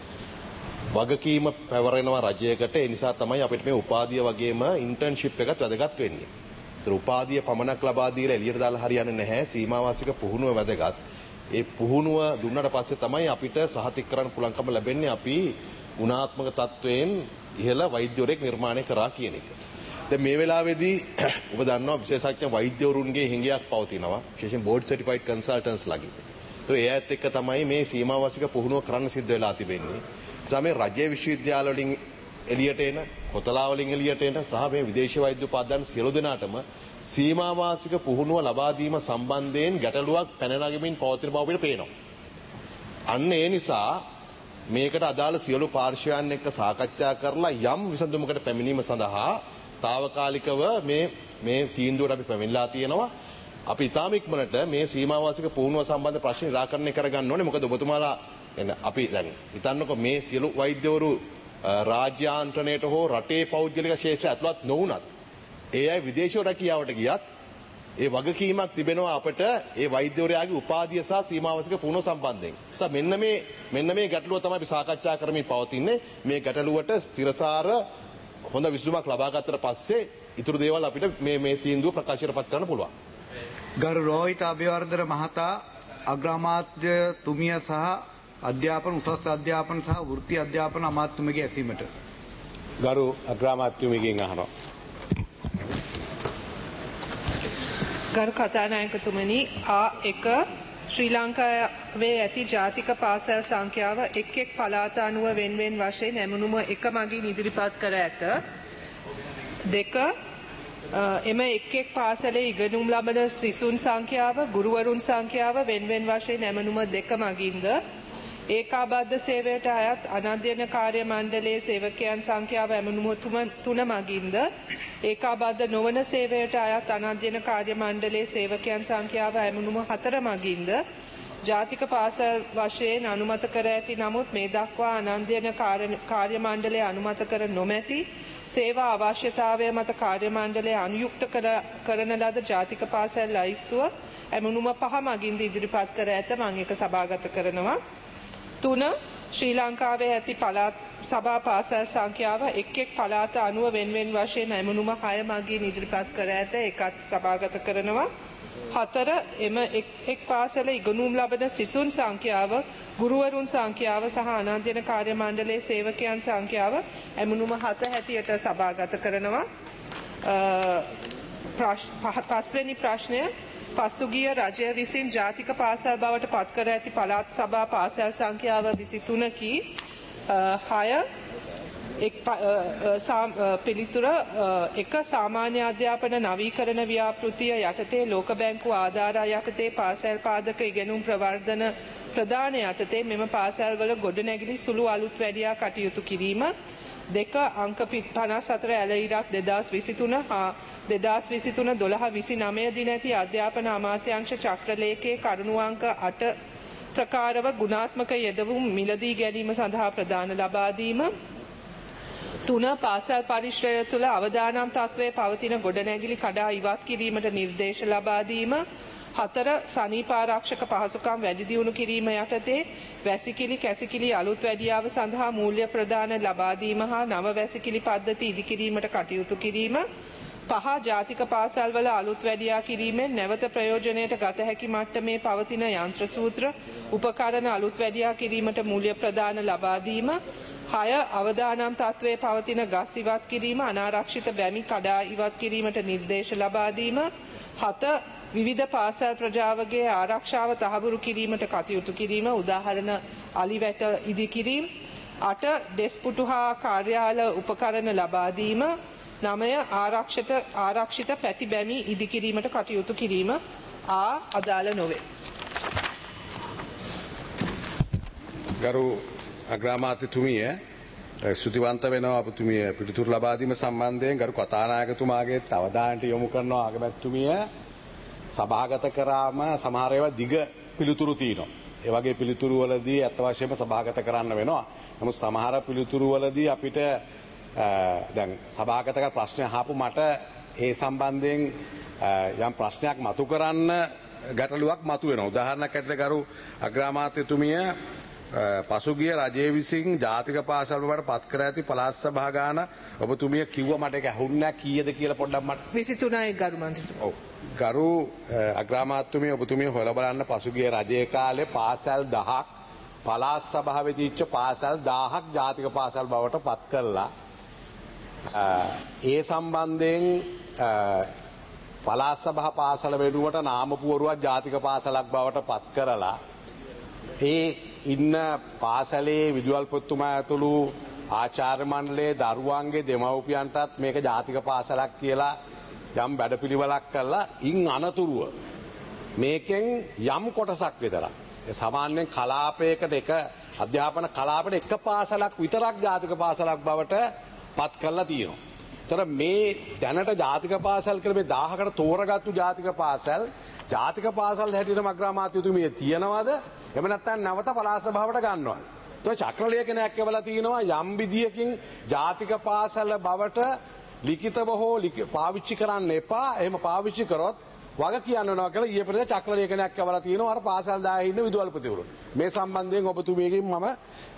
වගකීම පැවරෙනවා රජයකට. ඒ නිසා තමයි අපිට මේ උපාධිය වගේම ඉන්ටර්න්ෂිප් එකත් වැදගත් වෙන්නේ. ඒතර උපාධිය පමණක් ලබා දීලා එළියට දාලා හරියන්නේ නැහැ. සීමාවාසික පුහුණුව වැදගත්. ඒ පුහුණුව දුන්නට පස්සේ තමයි අපිට සහතික කරන්න පුළුවන්කම ලැබෙන්නේ අපි ගුණාත්මක තත්වයෙන් ඉහළ වෛද්‍යවරයෙක් නිර්මාණය කරා කියන එක. දැන් මේ වෙලාවේදී ඔබ දන්නවා විශේෂඥ වෛද්‍යවරුන්ගේ හිඟයක් පවතිනවා. විශේෂයෙන් බෝඩ් සර්ටිෆයිඩ් කන්සල්ටන්ට්ස් ලගි. ඒතර ඒ ඇත්ත එක්ක තමයි මේ සීමාවාසික පුහුණුව කරන්න සිද්ධ වෙලා තිබෙන්නේ. සමේ රජයේ විශ්වවිද්‍යාල වලින් එළියට එන කොතලා වලින් එළියට එන සහ මේ විදේශීය වෛද්‍ය උපාධාන සියලු දෙනාටම සීමාවාසික පුහුණුව ලබා දීම සම්බන්ධයෙන් ගැටලුවක් පැන නගමින් පවතින බව අපිට පේනවා. අන්න ඒ නිසා මේකට අදාළ සියලු පාර්ශ්වයන් එක්ක සාකච්ඡා කරලා යම් විසඳුමකට පැමිණීම සඳහා తాවකාලිකව මේ මේ තීන්දුවට අපි පැමිණලා තියෙනවා. අපි ඊටාම ඉක්මනට මේ සීමාවාසික පුහුණුව සම්බන්ධ ප්‍රශ්න निराකරණය කරගන්න ඕනේ. මොකද ඔබතුමාලා අපි දැන් හිතන්නකො මේ සියලු වෛද්‍යවරු රාජ්‍යාන්ත්‍රණයට හෝ රටේ පෞද්ගලික ශාස්ත්‍රය ඇතුළත් නොවුනත් ඒ අය විදේශ රැකියාවට ගියත් ඒ වගකීමක් තිබෙනවා අපට ඒ වෛද්‍යවරයාගේ උපාධිය සහ සීමාවාසික පුහුණුව සම්බන්ධයෙන්. සහ මෙන්න මේ මෙන්න මේ ගැටලුව තමයි අපි සාකච්ඡා කරමින් පවතින්නේ. මේ ගැටලුවට ස්ථිරසාර හොඳ විසඳුමක් ලබා ගත්තට පස්සේ ඊටු දේවල් අපිට මේ මේ තීන්දුව ප්‍රකාශයටපත් කරන්න පුළුවන්. ගරු රෝහිත අබේවර්ධන මහතා අග්‍රාමාත්‍යතුමිය සහ අධ්‍යාපන උසස් අධ්‍යාපන සහ වෘත්ති අධ්‍යාපන අමාත්‍යතුමගේ ඇසීමට ගරු අග්‍රාමාත්‍යතුමියගෙන් අහනවා. ගරු කතානායකතුමනි ආ එක ශ්‍රී ලංකාවේ ඇති ජාතික පාසල් සංඛ්‍යාව එක් එක් පළාත අනුව වෙන වෙන වශයෙන් ඇමුණුම එක මගින් ඉදිරිපත් කර ඇත. දෙක එම එක් එක් පාසලේ ඉගෙනුම් ලබන සිසුන් සංඛ්‍යාව ගුරුවරුන් සංඛ්‍යාව වෙන වෙන වශයෙන් ඇමුණුම දෙක මගින්ද ඒකාබද්ධ සේවයට අයත් අනධ්‍යයන කාර්ය මණ්ඩලයේ සේවකයන් සංඛ්‍යාව ඇමුණුම තුන මගින්ද ඒකාබද්ධ නොවන සේවයට අයත් අනධ්‍යයන කාර්ය මණ්ඩලයේ සේවකයන් සංඛ්‍යාව ඇමුණුම හතර මගින්ද ජාතික පාසල් වශයෙන් අනුමත කර ඇති නමුත් මේ දක්වා අනධ්‍යයන කාර්ය මණ්ඩලය අනුමත කර නොමැති සේවා අවශ්‍යතාවය මත කාර්ය මණ්ඩලය අනුයුක්ත කරන ලද ජාතික පාසල් ලයිස්තුව ඇමුණුම පහ මගින්ද ඉදිරිපත් කර ඇත. මම ඒක සභාගත කරනවා. තුන ශ්‍රී ලංකාවේ ඇති පළාත් සභා පාසල් සංඛ්‍යාව එක් එක් පළාත අනුව වෙන වෙන වශයෙන් ඇමුණුම හය මගින් ඉදිරිපත් කර ඇත. ඒකත් සභාගත කරනවා. හතර එම එක් එක් පාසල ඉගෙනුම් ලබන සිසුන් සංඛ්‍යාව ගුරුවරුන් සංඛ්‍යාව සහ අනධ්‍යයන කාර්ය මණ්ඩලයේ සේවකයන් සංඛ්‍යාව ඇමුණුම හත හැටියට සභාගත කරනවා. පස්වෙනි ප්‍රශ්නය පසුගිය රජය විසින් ජාතික පාසල් බවට පත් කර ඇති පළාත් සභා පාසල් සංඛ්‍යාව විසිතුනකි හය පිළිතුර එක සාමාන්‍ය අධ්‍යාපන නවීකරණ ව්‍යාපෘතිය යටතේ ලෝක බැංකුව ආධාරා යටතේ පාසල් පාදක ඉගෙනුම් ප්‍රවර්ධන ප්‍රදාන යටතේ මෙම පාසල්වල ගොඩනැගිලි සුළු අලුත් වැඩියා කටයුතු කිරීම. දෙක අංක පනස් හතර ඇල ඉරක් දෙදස් විසිතුන හා දෙදස් විසිතුන දොළහ විසිනමය දින ඇති අධ්‍යාපන අමාත්‍යංශ චක්‍රලේඛයේ කරුණු අංක අට ප්‍රකාරව ගුණාත්මක යෙදවුම් මිලදී ගැනීම සඳහා ප්‍රදාන ලබා දීම. තුන පාසල් පරිශ්‍රය තුළ අවදානම් තත්ත්වයේ පවතින ගොඩනැගිලි කඩා ඉවත් කිරීමට නිර්දේශ ලබා දීම. හතර සනීපාරක්ෂක පහසුකම් වැඩි දියුණු කිරීම යටතේ වැසිකිලි කැසිකිලි අලුත් වැඩියාව සඳහා මූල්‍ය ප්‍රදාන ලබා දීම හා නව වැසිකිලි පද්ධති ඉදිකිරීමට කටයුතු කිරීම. පහ ජාතික පාසල්වල අලුත් වැඩියා කිරීමෙන් නැවත ප්‍රයෝජනයට ගත හැකි මට්ටමේ පවතින යන්ත්‍ර සූත්‍ර උපකරණ අලුත් වැඩියා කිරීමට මූල්‍ය ප්‍රදාන ලබා දීම. හය අවදානම් තත්ත්වයේ පවතින ගස් ඉවත් කිරීම අනාරක්ෂිත බැමි කඩා ඉවත් කිරීමට නිර්දේශ ලබා දීම. හත විවිධ පාසල් ප්‍රජාවගේ ආරක්ෂාව තහවුරු කිරීමට කටයුතු කිරීම උදාහරණ අලිවැට ඉදිකිරීම. අට ඩෙස්පුටු හා කාර්යාල උපකරණ ලබා දීම. නවය ආරක්ෂිත ආරක්ෂිත පැති බැමි ඉදිකිරීමට කටයුතු කිරීම ආ අදාළ නොවේ. ගරු අග්‍රාමාත්‍යතුමිය ස්තුතිවන්ත වෙනවා ඔබතුමිය පිළිතුරු ලබා දීම සම්බන්ධයෙන් ගරු කතානායකතුමාගේ අවධානයට යොමු කරනවා අගමැතිතුමිය සභාගත කරාම සමහර ඒවා දිග පිළිතුරු තියෙනවා. ඒ වගේ පිළිතුරු වලදී අත් වශයෙන්ම සභාගත කරන්න වෙනවා. නමුත් සමහර පිළිතුරු වලදී අපිට දැන් සභාගත කර ප්‍රශ්න අහපු මට ඒ සම්බන්ධයෙන් යම් ප්‍රශ්නයක් මතු කරන්න ගැටලුවක් මතු වෙනවා. උදාහරණයක් ඇරලා ගරු අග්‍රාමාත්‍යතුමිය පසුගිය රජයේ විසින් ජාතික පාසල් වලට පත් කර ඇති පළාත් සභා ගාන ඔබතුමිය කිව්ව මට ඒක ඇහුන්නේ නැහැ කීයද කියලා පොඩ්ඩක් මට විසිතුනයි ගරු මන්ත්‍රීතුමා. ඔව්. ගරු අග්‍රාමාත්‍යතුමිය ඔබතුමිය හොයලා බලන්න පසුගිය රජයේ කාලේ පාසල් දහයක් පළාත් සභාවේ තියච්ච පාසල් දහයක් ජාතික පාසල් බවට පත් කළා. ඒ සම්බන්ධයෙන් පළාත් සභා පාසල වෙනුවට නාම පුවරුවක් ජාතික පාසලක් බවට පත් කරලා ඒ ඉන්න පාසලේ විදුහල්පතිතුමා ඇතුළු ආචාර්ය මණ්ඩලයේ දරුවන්ගේ දෙමව්පියන්ටත් මේක ජාතික පාසලක් කියලා යම් වැඩපිළිවෙලක් කළා. ඉන් අනතුරුව මේකෙන් යම් කොටසක් විතරක් සාමාන්‍යයෙන් කලාපයකට එක අධ්‍යාපන කලාපයකට එක පාසලක් විතරක් ජාතික පාසලක් බවට පත් කරලා තියෙනවා. ඒතර මේ දැනට ජාතික පාසල් කියලා මේ දහයකට තෝරගත්තු ජාතික පාසල් ජාතික පාසල් හැටියට අග්‍රාමාත්‍යතුමිය තියනවාද? එහෙම නැත්නම් නැවත පළාත් සභාවට ගන්නවද? ඒතර චක්‍රලේඛනයක් එවලා තිනවා යම් විදියකින් ජාතික පාසල බවට ලිඛිතව හෝ පාවිච්චි කරන්න එපා. එහෙම පාවිච්චි කරොත් වග කියන්නවා කියලා ඊයේ පෙරේද චක්‍රලේඛනයක් එවලා තිනවා අර පාසල් දාහේ ඉන්න විදුහල්පතිවරු. මේ සම්බන්ධයෙන් ඔබතුමියගෙන් මම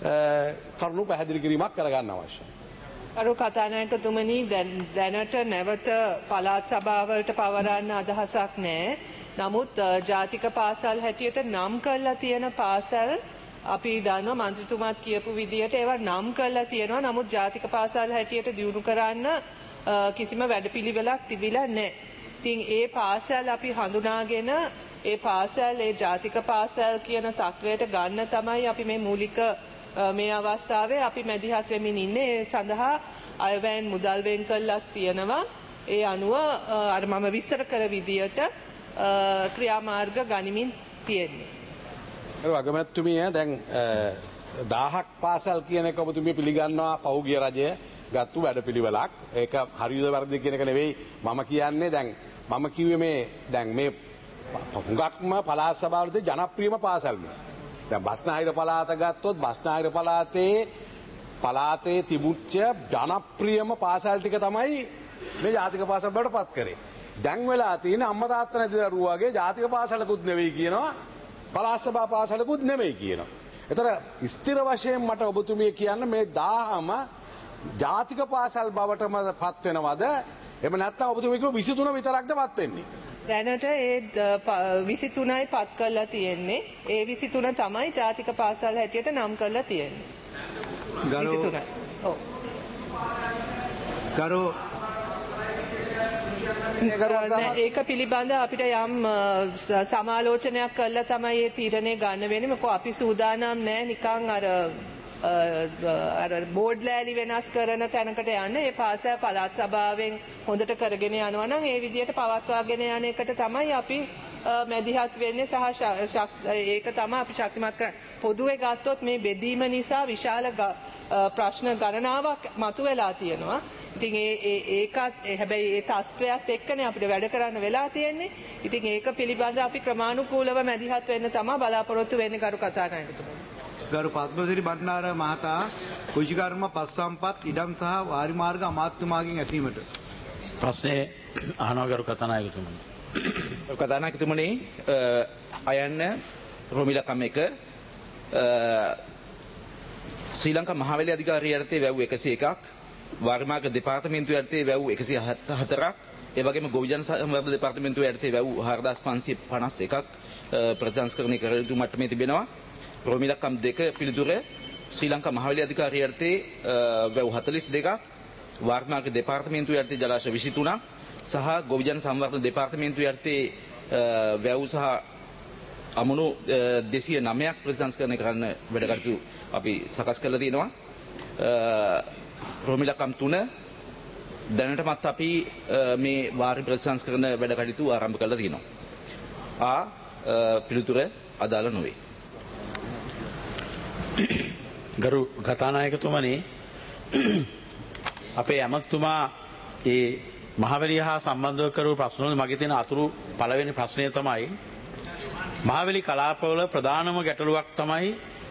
කරුණු පැහැදිලි කිරීමක් කරගන්න අවශ්‍යයි. අරු කතානායකතුමනි දැනට නැවත පළාත් සභාවලට පවරන්න අදහසක් නැහැ. නමුත් ජාතික පාසල් හැටියට නම් කරලා තියෙන පාසල් අපි දන්නවා මන්ත්‍රීතුමාත් කියපු විදිහට ඒවා නම් කරලා තියෙනවා. නමුත් ජාතික පාසල් හැටියට දියුණු කරන්න කිසිම වැඩපිළිවෙලක් තිබිලා නැහැ. ඉතින් ඒ පාසල් අපි හඳුනාගෙන ඒ පාසල් ඒ ජාතික පාසල් කියන තත්වයට ගන්න තමයි අපි මේ මූලික මේ අවස්ථාවේ අපි මැදිහත් වෙමින් ඉන්නේ. ඒ සඳහා අයවැයෙන් මුදල් වෙන් කළා තියෙනවා. ඒ අනුව අර මම විස්තර කර විදියට ක්‍රියාමාර්ග ගනිමින් තියෙන්නේ. ඒ වගමැතිතුමිය දැන් දහයක් පාසල් කියන එක ඔබතුමිය පිළිගන්නවා පහුගිය රජය ගත්තු වැඩපිළිවෙලක්. ඒක හරියද වැරදිද කියන එක නෙවෙයි මම කියන්නේ. දැන් මම කිව්වේ මේ දැන් මේ හුඟක්ම පළාත් සභාවලදී ජනප්‍රියම පාසල් මේ. දැන් බස්නාහිර පළාත ගත්තොත් බස්නාහිර පළාතේ පළාතේ තිබුච්ච ජනප්‍රියම පාසල් ටික තමයි මේ ජාතික පාසල් වලට පත් කරේ. දැන් වෙලා තියෙන අම්මා තාත්තා නැති දරුවාගේ ජාතික පාසලකුත් නෙවෙයි කියනවා පළාත් සභා පාසලකුත් නෙවෙයි කියනවා. ඒතර ස්ථිර වශයෙන් මට ඔබතුමිය කියන්න මේ දහයම ජාතික පාසල් බවටම පත් වෙනවද? එහෙම නැත්නම් ඔබතුමිය කිව්ව විසිතුන විතරක්ද පත් වෙන්නේ? දැනට ඒ විසිතුනයි පත් කරලා තියෙන්නේ. ඒ විසිතුන තමයි ජාතික පාසල් හැටියට නම් කරලා තියෙන්නේ. විසිතුනයි. ඔව්. ගරු ඒක පිළිබඳ අපිට යම් සමාලෝචනයක් කළා තමයි මේ තීරණය ගන්න වෙන්නේ. මොකද අපි සූදානම් නැහැ නිකන් අර අර බෝඩ් ලෑලි වෙනස් කරන තැනකට යන්න. ඒ පාසල් පළාත් සභාවෙන් හොඳට කරගෙන යනවා නම් ඒ විදිහට පවත්වාගෙන යන එකට තමයි අපි මැදිහත් වෙන්නේ සහ ඒක තමයි අපි ශක්තිමත් කරන්නේ. පොදුවේ ගත්තොත් මේ බෙදීම නිසා විශාල ප්‍රශ්න ගණනාවක් මතුවලා තියෙනවා. ඉතින් ඒ ඒකත් හැබැයි ඒ තත්ත්වයක් එක්කනේ අපිට වැඩ කරන්න වෙලා තියෙන්නේ. ඉතින් ඒක පිළිබඳව අපි ක්‍රමානුකූලව මැදිහත් වෙන්න තමයි බලාපොරොත්තු වෙන්නේ ගරු කතානායකතුමනි. ගරු පද්මසිරි බණ්ඩාර මහතා කුෂිකර්ම පස්සම්පත් ඉඩම් සහ වාරිමාර්ග අමාත්‍යතුමාගෙන් ඇසීමට. ප්‍රශ්නේ අහනවා ගරු කතානායකතුමනි. ගරු කතානායකතුමනි අයන්න රොමිලකම් එක ශ්‍රී ලංකා මහවැලි අධිකාරිය යටතේ වැව් එකසිය එකක් වාරිමාර්ග දෙපාර්තමේන්තුව යටතේ වැව් එකසිය හතරක් ඒ වගේම ගොවිජන සංවර්ධන දෙපාර්තමේන්තුව යටතේ වැව් හාරදාස් පන්සිය පනස් එකක් ප්‍රතිසංස්කරණය කර යුතු මට්ටමේ තිබෙනවා. රොමිලකම් දෙක පිළිතුර ශ්‍රී ලංකා මහවැලි අධිකාරිය යටතේ වැව් හතළිස් දෙකක් වාරිමාර්ග දෙපාර්තමේන්තුව යටතේ ජලාශ විසි තුනක් සහ ගොවිජන සංවර්ධන දෙපාර්තමේන්තුව යටතේ වැව් සහ අමුණු දෙසිය නවයක් ප්‍රතිසංස්කරණය කරන්න වැඩ කටයුතු අපි සකස් කරලා තියෙනවා. රොමිලකම් තුන දැනටමත් අපි මේ වාරි ප්‍රතිසංස්කරණ වැඩ කටයුතු ආරම්භ කරලා තියෙනවා. ආ පිළිතුර අදාළ නොවේ. ගරු කතානායකතුමනි අපේ ඇමතුමා ඒ මහවැලිය හා සම්බන්ධව කරු ප්‍රශ්නවල මගේ තියෙන අතුරු පළවෙනි ප්‍රශ්නය තමයි මහවැලි කලාපවල ප්‍රධානම ගැටලුවක් තමයි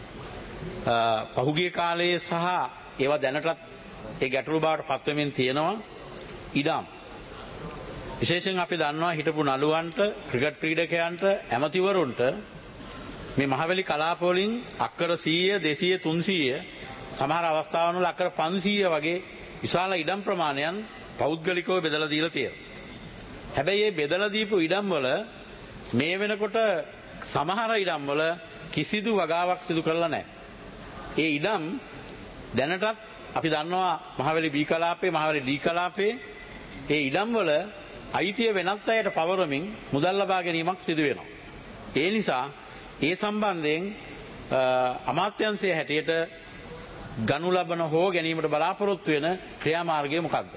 පහුගිය කාලයේ සහ ඒවා දැනටත් ඒ ගැටලු බවට පත්වෙමින් තියෙනවා ඉඩම්. විශේෂයෙන් අපි දන්නවා හිටපු නළුවන්ට ක්‍රිකට් ක්‍රීඩකයන්ට ඇමතිවරුන්ට මේ මහවැලි කලාපවලින් අක්කර සීය දෙසීය තුන්සීය සමහර අවස්ථාවල අක්කර පන්සීය වගේ විශාල ඉඩම් ප්‍රමාණයන් පෞද්ගලිකව බෙදලා දීලා තියෙනවා. හැබැයි මේ බෙදලා දීපු ඉඩම් වල මේ වෙනකොට සමහර ඉඩම් වල කිසිදු වගාවක් සිදු කරලා නැහැ. ඒ ඉඩම් දැනටත් අපි දන්නවා මහවැලි බී කලාපේ මහවැලි ඩී කලාපේ ඒ ඉඩම් වල අයිතිය වෙනත් අයට පවරමින් මුදල් ලබා ගැනීමක් සිදු වෙනවා. ඒ නිසා ඒ සම්බන්ධයෙන් අමාත්‍යංශයේ හැටියට ගනු ලබන හෝ ගැනීමට බලාපොරොත්තු වෙන ක්‍රියාමාර්ගය මොකක්ද?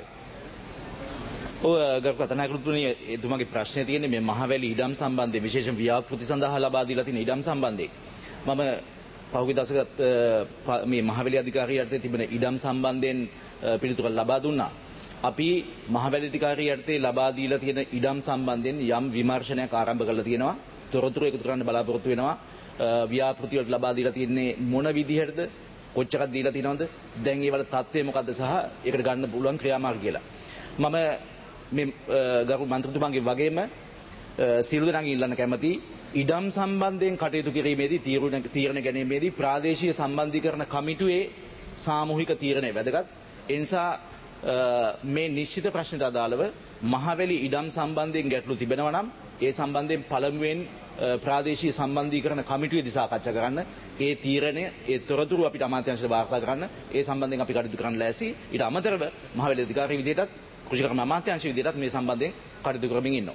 ඔව් ගරු කතානායකතුමනි එතුමාගේ ප්‍රශ්නේ තියෙන්නේ මේ මහවැලි ඉඩම් සම්බන්ධයෙන් විශේෂයෙන් ව්‍යාපෘති සඳහා ලබා දීලා තියෙන ඉඩම් සම්බන්ධයෙන්. මම පහුගිය දශකත් මේ මහවැලි අධිකාරිය යටතේ තිබෙන ඉඩම් සම්බන්ධයෙන් පිළිතුර ලබා දුන්නා. අපි මහවැලි අධිකාරිය යටතේ ලබා දීලා තියෙන ඉඩම් සම්බන්ධයෙන් යම් විමර්ශනයක් ආරම්භ කරලා තියෙනවා. තොරතුරු එකතු කරන්න බලාපොරොත්තු වෙනවා. ව්‍යාපෘති වලට ලබා දීලා තියෙන්නේ මොන විදිහටද? කොච්චරක් දීලා තියෙනවද? දැන් ඒ වල තත්ත්වය මොකද්ද සහ ඒකට ගන්න පුළුවන් ක්‍රියාමාර්ග කියලා. මම මේ ගරු මන්ත්‍රීතුමාගේ වගේම සියලු දෙනාගෙන් ඉල්ලන්න කැමති ඉඩම් සම්බන්ධයෙන් කටයුතු කිරීමේදී තීරණ තීරණ ගැනීමේදී ප්‍රාදේශීය සම්බන්ධීකරණ කමිටුවේ සාමූහික තීරණය වැදගත්. ඒ නිසා මේ නිශ්චිත ප්‍රශ්නට අදාළව මහවැලි ඉඩම් සම්බන්ධයෙන් ගැටලු තිබෙනවා නම් ඒ සම්බන්ධයෙන් පළමුවෙන් ප්‍රාදේශීය සම්බන්ධීකරණ කමිටුවේදී සාකච්ඡා කරන්න. ඒ තීරණය ඒ තොරතුරු අපිට අමාත්‍යාංශයට වාර්තා කරන්න. ඒ සම්බන්ධයෙන් අපි කටයුතු කරන්න ලෑස්ති. ඊට අමතරව මහවැලි අධිකාරිය විදිහටත් කුෂිකර්ම අමාත්‍යාංශ විදිහටත් මේ සම්බන්ධයෙන් කටයුතු කරමින් ඉන්නවා.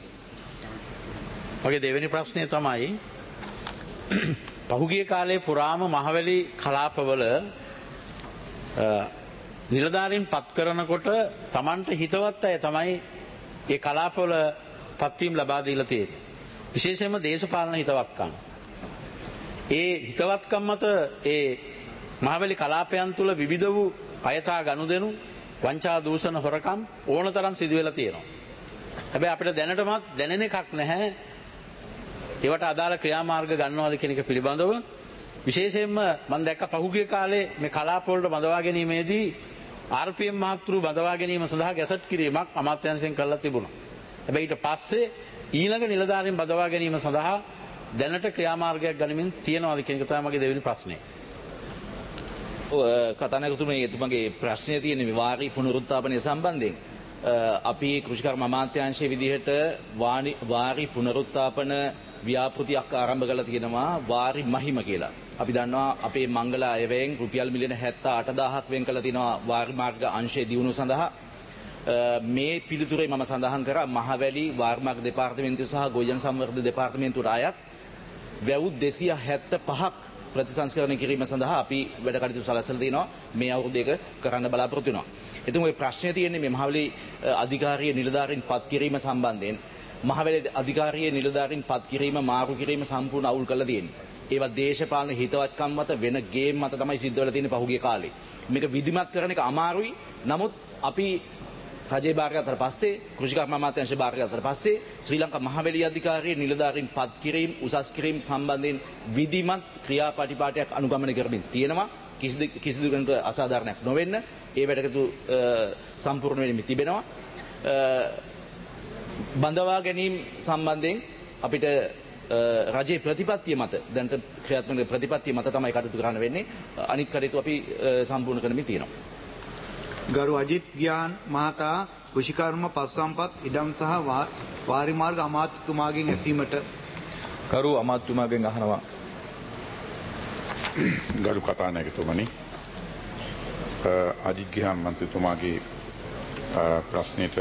ඔගේ දෙවෙනි ප්‍රශ්නය තමයි පහුගිය කාලේ පුරාම මහවැලි කලාපවල නිලධාරීන් පත් කරනකොට Tamanට හිතවත් අය තමයි ඒ කලාපවල පත්වීම් ලබා දීලා තියෙන්නේ. විශේෂයෙන්ම දේශපාලන හිතවත්කම්. ඒ හිතවත්කම් මත ඒ මහවැලි කලාපයන් තුල විවිධ වූ අයථා ගනුදෙනු වංචා දූෂණ හොරකම් ඕනතරම් සිදු වෙලා තියෙනවා. හැබැයි අපිට දැනටමත් දැනෙන එකක් නැහැ. ඒවට අදාළ ක්‍රියාමාර්ග ගන්නවද කියන එක පිළිබඳව විශේෂයෙන්ම මම දැක්ක පහුගිය කාලේ මේ කලාප වලට බඳවා ගැනීමේදී ආර් පී එම් මහත්තුරු බඳවා ගැනීම සඳහා ගැසට් කිරීමක් අමාත්‍යාංශයෙන් කරලා තිබුණා. හැබැයි ඊට පස්සේ ඊළඟ නිලධාරීන් බඳවා ගැනීම සඳහා දැනට ක්‍රියාමාර්ගයක් ගනිමින් තියෙනවද කියන එක තමයි මගේ දෙවෙනි ප්‍රශ්නේ. කතානායකතුමනි එතුමාගේ ප්‍රශ්නය තියෙන්නේ වාරි පුනරුත්ථාපනය සම්බන්ධයෙන්. අපි කෘෂිකර්ම අමාත්‍යාංශයේ විදිහට වාරි පුනරුත්ථාපන ව්‍යාපෘතියක් ආරම්භ කරලා තියෙනවා වාරි මහිම කියලා. අපි දන්නවා අපේ මංගල අයවැයෙන් රුපියල් මිලියන හැත්තෑ අට දාහක් වෙන් කරලා තිනවා වාරි මාර්ග අංශයේ දියුණුව සඳහා. මේ පිළිතුරේ මම සඳහන් කරා මහවැලි වාරි මාර්ග දෙපාර්තමේන්තුව සහ ගොවිජන සංවර්ධන දෙපාර්තමේන්තුවට අයත් වැව් දෙසිය හැත්තෑ පහක් ප්‍රතිසංස්කරණය කිරීම සඳහා අපි වැඩ කටයුතු සලසලා තිනවා මේ අවුරුදු දෙක කරන්න බලාපොරොත්තු වෙනවා. එතුම ඔය ප්‍රශ්නේ තියෙන්නේ මේ මහවැලි අධිකාරිය නිලධාරීන් පත් කිරීම සම්බන්ධයෙන් මහවැලි අධිකාරියේ නිලධාරීන් පත් කිරීම මාරු කිරීම සම්පූර්ණ අවුල් කරලා තියෙන්නේ. ඒවා දේශපාලන හිතවත්කම් මත වෙන ගේම් මත තමයි සිද්ධ වෙලා තියෙන්නේ පහුගිය කාලේ. මේක විධිමත් කරන එක අමාරුයි. නමුත් අපි රජයේ භාරගත්තට පස්සේ කෘෂිකර්ම අමාත්‍යාංශ භාරගත්තට පස්සේ ශ්‍රී ලංකා මහවැලි අධිකාරියේ නිලධාරීන් පත් කිරීම උසස් කිරීම සම්බන්ධයෙන් විධිමත් ක්‍රියාපටිපාටියක් අනුගමනය කරමින් තියෙනවා. කිසි කිසිදු කෙනෙකුට අසාධාරණයක් නොවෙන්න ඒ වැඩකතු සම්පූර්ණ වෙමින් තිබෙනවා. බඳවා ගැනීම සම්බන්ධයෙන් අපිට රජයේ ප්‍රතිපත්තිය මත දැනට ක්‍රියාත්මක ප්‍රතිපත්තිය මත තමයි කටයුතු කරන්න වෙන්නේ. අනිත් කටයුතු අපි සම්පූර්ණ කරමින් තියෙනවා. ගරු අජිත් ගියාන් මහතා කෘෂිකර්ම පසුසම්පත් ඉඩම් සහ වාරිමාර්ග අමාත්‍යතුමාගෙන් ඇසීමට ගරු අමාත්‍යතුමාගෙන් අහනවා. ගරු කතානායකතුමනි අජිත් ගියාන් මන්ත්‍රීතුමාගේ ප්‍රශ්නෙට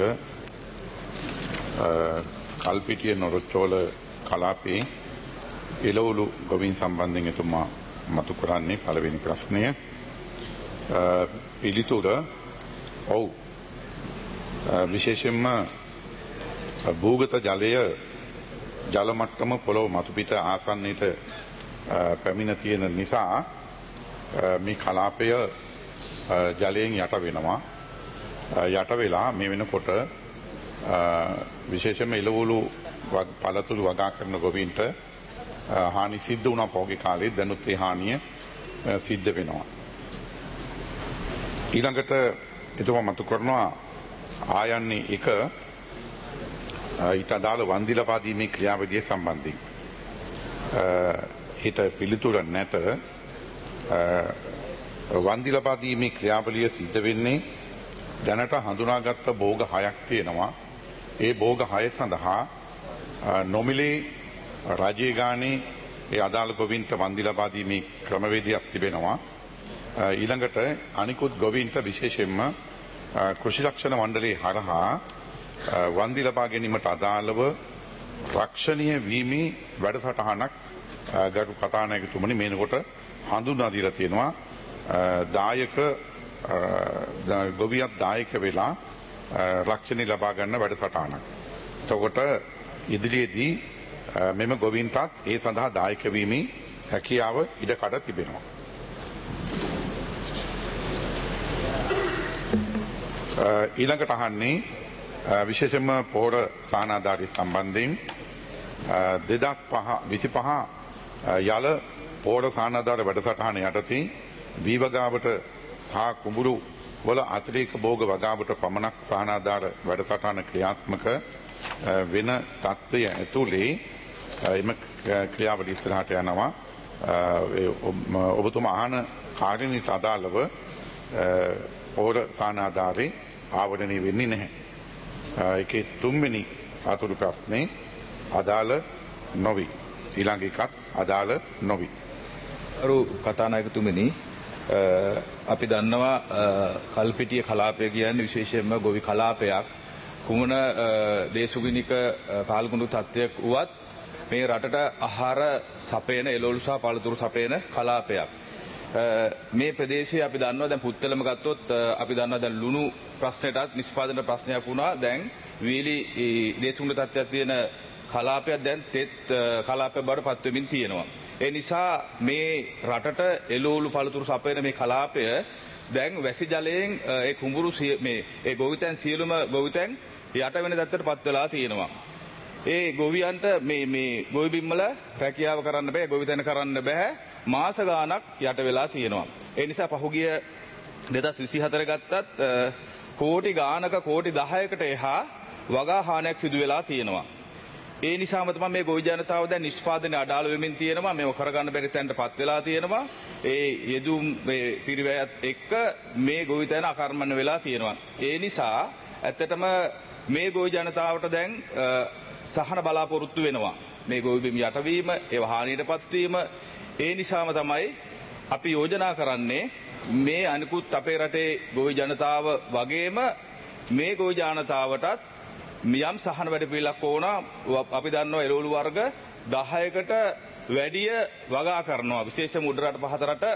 කල්පිටිය නොරොච්චෝල කලාපේ එළවලු ගොවීන් සම්බන්ධයෙන් එතුමා මතු කරන්නේ පළවෙනි ප්‍රශ්නය. පිළිතුර ඔව් විශේෂයෙන්ම භූගත ජලය ජල මට්ටම පොළොව මතුපිට ආසන්නයට පැමිණ තියෙන නිසා මේ කලාපය ජලයෙන් යට වෙනවා. යට වෙලා මේ වෙනකොට විශේෂයෙන්ම එළවලු පළතුරු වගා කරන ගොවීන්ට හානි සිද්ධ වුණා පොගේ කාලේ. දැනුත් ඒ හානිය සිද්ධ වෙනවා. ඊළඟට එතුමා මතු කරනවා ආයන්නේ එක ඊට අදාළ වන්දි ලබා දීමේ ක්‍රියාවලිය සම්බන්ධයෙන් ඊට පිළිතුර නැත. වන්දි ලබා දීමේ ක්‍රියාවලිය සිද්ධ වෙන්නේ දැනට හඳුනාගත්ත භෝග හයක් තියෙනවා. ඒ භෝග හය සඳහා නොමිලේ රජයේ ගානේ ඒ අදාළ ගොවීන්ට වන්දි ලබා දීමේ ක්‍රමවේදයක් තිබෙනවා. ඊළඟට අනිකුත් ගොවීන්ට විශේෂයෙන්ම කෘෂි රක්ෂණ මණ්ඩලයේ හරහා වන්දි ලබා ගැනීමට අදාළව රක්ෂණීය වීමේ වැඩසටහනක් ගරු කතානායකතුමනි මේනකොට හඳුන්වා දීලා තියෙනවා. දායක ගොවියක් දායක වෙලා රක්ෂණය ලබා ගන්න වැඩසටහනක්. එතකොට ඉදිරියේදී මෙම ගොවීන්ටත් ඒ සඳහා දායක වීමේ හැකියාව ඉඩකඩ තිබෙනවා. ඊළඟට අහන්නේ විශේෂයෙන්ම පොහොර සානාධාරී සම්බන්ධයෙන් දෙදහස් විසිපහ යල පොහොර සානාධාර වැඩසටහන යටතේ වී වගාවට හා කුඹුරු වල අතිරේක භෝග වගාවට පමණක් සානාධාර වැඩසටහන ක්‍රියාත්මක වෙන තත්ත්වය ඇතුලේ එම ක්‍රියාවලිය ඉස්සරහට යනවා. ඔබතුමා අහන කාර්යනීති අදාළව පොහොර සානාධාරේ ආවරණය වෙන්නේ නැහැ. ඒකේ තුන්වෙනි අතුරු ප්‍රශ්නේ අදාළ නොවි. ඊළඟ එකත් අදාළ නොවි. අරු කතානායකතුමනි අපි දන්නවා කල්පිටිය කලාපය කියන්නේ විශේෂයෙන්ම ගොවි කලාපයක්. කුමන දේශගුණික කාල්ගුණු තත්ත්වයක් වුවත් මේ රටට ආහාර සපයන එළවලු සහ පළතුරු සපයන කලාපයක්. මේ ප්‍රදේශයේ අපි දන්නවා දැන් පුත්තලම ගත්තොත් අපි දන්නවා දැන් ලුණු ප්‍රශ්නයටත් නිෂ්පාදන ප්‍රශ්නයක් වුණා. දැන් වීලි දේශගුණ තත්ත්වයක් තියෙන කලාපයක් දැන් තෙත් කලාපයක් බවට පත් වෙමින් තියෙනවා. ඒ නිසා මේ රටට එළවලු පළතුරු සපයන මේ කලාපය දැන් වැසි ජලයෙන් ඒ කුඹුරු මේ ඒ ගොවිතැන් සියලුම ගොවිතැන් යට වෙන තත්ත්වයට පත් වෙලා තියෙනවා. ඒ ගොවියන්ට මේ මේ ගොවි බිම්වල රැකියාව කරන්න බෑ, ගොවිතැන කරන්න බෑ. මාස ගාණක් යට වෙලා තියෙනවා. ඒ නිසා පහුගිය දෙදහස් විසිහතර ගත්තත් කෝටි ගාණක කෝටි දහයකට එහා වගා හානියක් සිදු වෙලා තියෙනවා. ඒ නිසාම තමයි මේ ගොවි ජනතාව දැන් නිෂ්පාදනයේ අඩාල වෙමින් තියෙනවා. මේව කරගන්න බැරි තැනටපත් වෙලා තියෙනවා. ඒ යෙදුම් මේ පිරිවැයත් එක්ක මේ ගොවිතැන අකර්මණ්‍ය වෙලා තියෙනවා. ඒ නිසා ඇත්තටම මේ ගොවි ජනතාවට දැන් සහන බලාපොරොත්තු වෙනවා. මේ ගොවි බිම් යටවීම, ඒව හානියටපත් වීම. ඒ නිසාම තමයි අපි යෝජනා කරන්නේ මේ අනිකුත් අපේ රටේ ගොවි ජනතාව වගේම මේ ගොවි ජනතාවටත් යම් සහන වැඩ පිළිලක් ඕන. අපි දන්නවා එළවලු වර්ග දහයකට වැඩිය වගා කරනවා. විශේෂයෙන්ම උඩරට පහතරට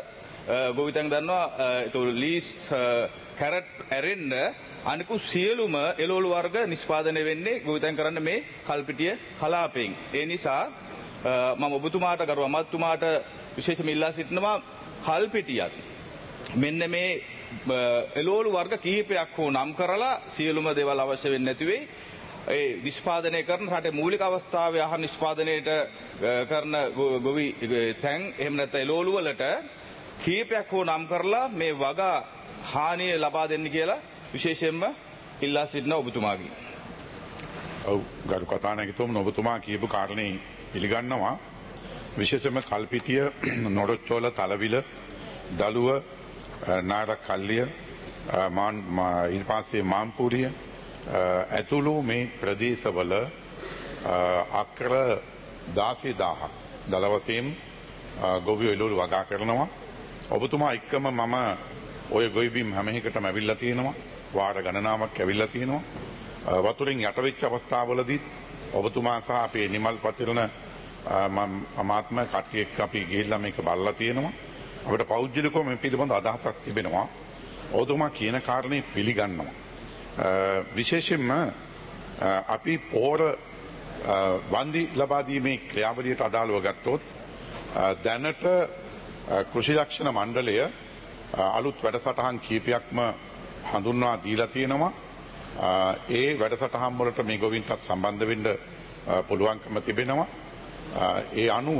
ගොවිතැන් දන්නවා ඒතකොට ලීස් කැරට් ඇරෙන්න අනිකුත් සියලුම එළවලු වර්ග නිෂ්පාදනය වෙන්නේ ගොවිතැන් කරන්න මේ කල්පිටිය කලාපයෙන්. ඒ නිසා මම ඔබතුමාට ගරු අමාත්‍යතුමාට විශේෂම ඉල්ලා සිටිනවා කල්පිටියත් මෙන්න මේ එළවලු වර්ග කිහිපයක් හෝ නම් කරලා සියලුම දේවල් අවශ්‍ය වෙන්නේ නැති වෙයි. ඒ නිෂ්පාදනය කරන රටේ මූලික අවස්ථාවේ ආහාර නිෂ්පාදනයට කරන ගොවි තැන් එහෙම නැත්නම් එළවලු වලට කීපයක් හෝ නම් කරලා මේ වගා හානිය ලබා දෙන්න කියලා විශේෂයෙන්ම ඉල්ලා සිටින ඔබතුමාගෙන්. ඔව් ගරු කතානායකතුමනි ඔබතුමා කියපු කාරණේ පිළිගන්නවා. විශේෂයෙන්ම කල්පිටිය නොරොච්චෝල තලවිල දලුව නාරක් කල්ලිය මාන් ඊට පස්සේ මාම්පුරිය ඇතුළු මේ ප්‍රදේශවල අක්‍ර දාසය දාහක් දල වශයෙන් ගොවියෝ එළවලු වගා කරනවා. ඔබතුමා එක්කම මම ඔය ගොවිබිම් හැම එකටම ඇවිල්ලා තියෙනවා. වාර ගණනාවක් ඇවිල්ලා තියෙනවා. වතුරෙන් යට වෙච්ච අවස්ථාවලදී ඔබතුමා සහ අපේ නිමල් පතිරණ අමාත්ම කට්ටිය එක්ක අපි ගිහිල්ලා මේක බලලා තියෙනවා. අපිට පෞද්ගලිකව මේ පිළිබඳ අදහසක් තිබෙනවා. ඔබතුමා කියන කාරණේ පිළිගන්නවා. විශේෂයෙන්ම අපි පොර වන්දි ලබා දීමේ ක්‍රියාවලියට අදාළව ගත්තොත් දැනට කෘෂි ලක්ෂණ මණ්ඩලය අලුත් වැඩසටහන් කීපයක්ම හඳුන්වා දීලා තියෙනවා. ඒ වැඩසටහන් වලට මේ ගොවින්ටත් සම්බන්ධ වෙන්න පුළුවන්කම තිබෙනවා. ඒ අනුව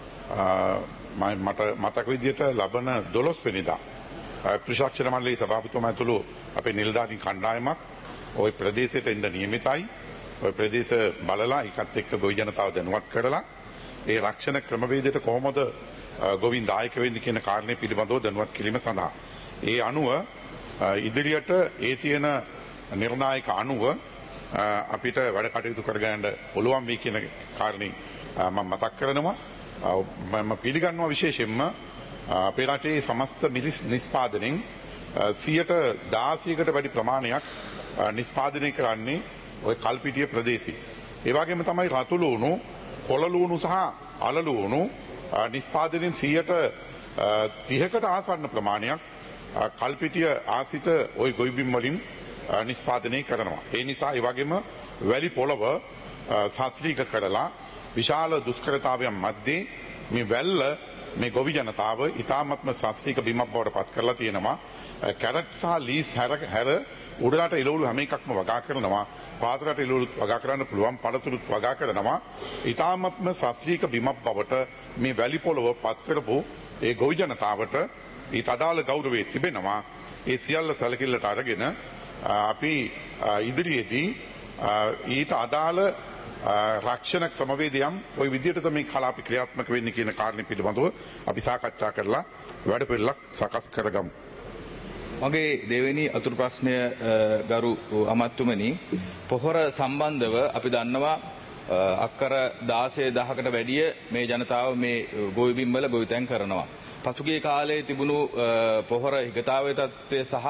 මට මතක විදිහට ලබන දොළොස් වෙනිදා කෘෂි ලක්ෂණ මණ්ඩලයේ සභාපතිතුමා ඇතුළු අපේ නිලධාරී කණ්ඩායමක් ওই ප්‍රදේශයට එන්න නියමිතයි. ওই ප්‍රදේශ බලලා ඒකත් එක්ක ගොවි ජනතාව දැනුවත් කරලා ඒ රක්ෂණ ක්‍රමවේදයට කොහොමද ගොවින් දායක වෙන්නේ කියන කාරණේ පිළිබඳව දැනුවත් කිරීම සඳහා. ඒ අනුව ඉදිරියට ඒ තියෙන නිර්ණායක අනුව අපිට වැඩ කටයුතු කරගන්න පුළුවන් වෙයි කියන කාරණේ මම මතක් කරනවා. මම පිළිගන්නවා විශේෂයෙන්ම අපේ රටේ සමස්ත මිලිස් නිෂ්පාදනයෙන් සියයට දාසයකට වැඩි ප්‍රමාණයක් නිෂ්පාදනය කරන්නේ ওই කල්පිටිය ප්‍රදේශي. ඒ වගේම තමයි රතු ලුණු, කොළ ලුණු සහ අල ලුණු නිෂ්පාදනයෙන් සියයට තිහකට ආසන්න ප්‍රමාණයක් කල්පිටිය ආසිත ওই ගොවිබිම් වලින් නිෂ්පාදනය කරනවා. ඒ නිසා ඒ වගේම වැලි පොළව ශාස්ත්‍රීය කරලා විශාල දුෂ්කරතාවයන් මැද්දේ මේ වැල්ල මේ ගොවි ජනතාව ඉතාමත්ම ශාස්ත්‍රීය බිමක් බවට පත් කරලා තියෙනවා. කැරට් සහ ලීස් හැර උඩරට එළවලු හැම එකක්ම වගා කරනවා. පාතරට එළවලු වගා කරන්න පුළුවන්, පළතුරුත් වගා කරනවා. ඉතාමත්ම ශාස්ත්‍රීය බිමක් බවට මේ වැලි පොළව පත් කරපු ඒ ගොවි ජනතාවට ඊට අදාළ ගෞරවය තිබෙනවා. ඒ සියල්ල සැලකිල්ලට අරගෙන අපි ඉදිරියේදී ඊට අදාළ රක්ෂණ ක්‍රමවේදයන් ওই විදිහට මේ කලාප ක්‍රියාත්මක වෙන්නේ කියන කාරණේ පිළිබඳව අපි සාකච්ඡා කරලා වැඩ පිළිවෙලක් සකස් කරගමු. මගේ දෙවෙනි අතුරු ප්‍රශ්නය ගරු අමාත්‍යතුමනි, පොහොර සම්බන්ධව අපි දන්නවා අක්කර දාසය දහකට වැඩිය මේ ජනතාව මේ ගොවිබිම් වල ගොවිතැන් කරනවා. පසුගිය කාලයේ තිබුණු පොහොර හිගතාවය තත්ත්වය සහ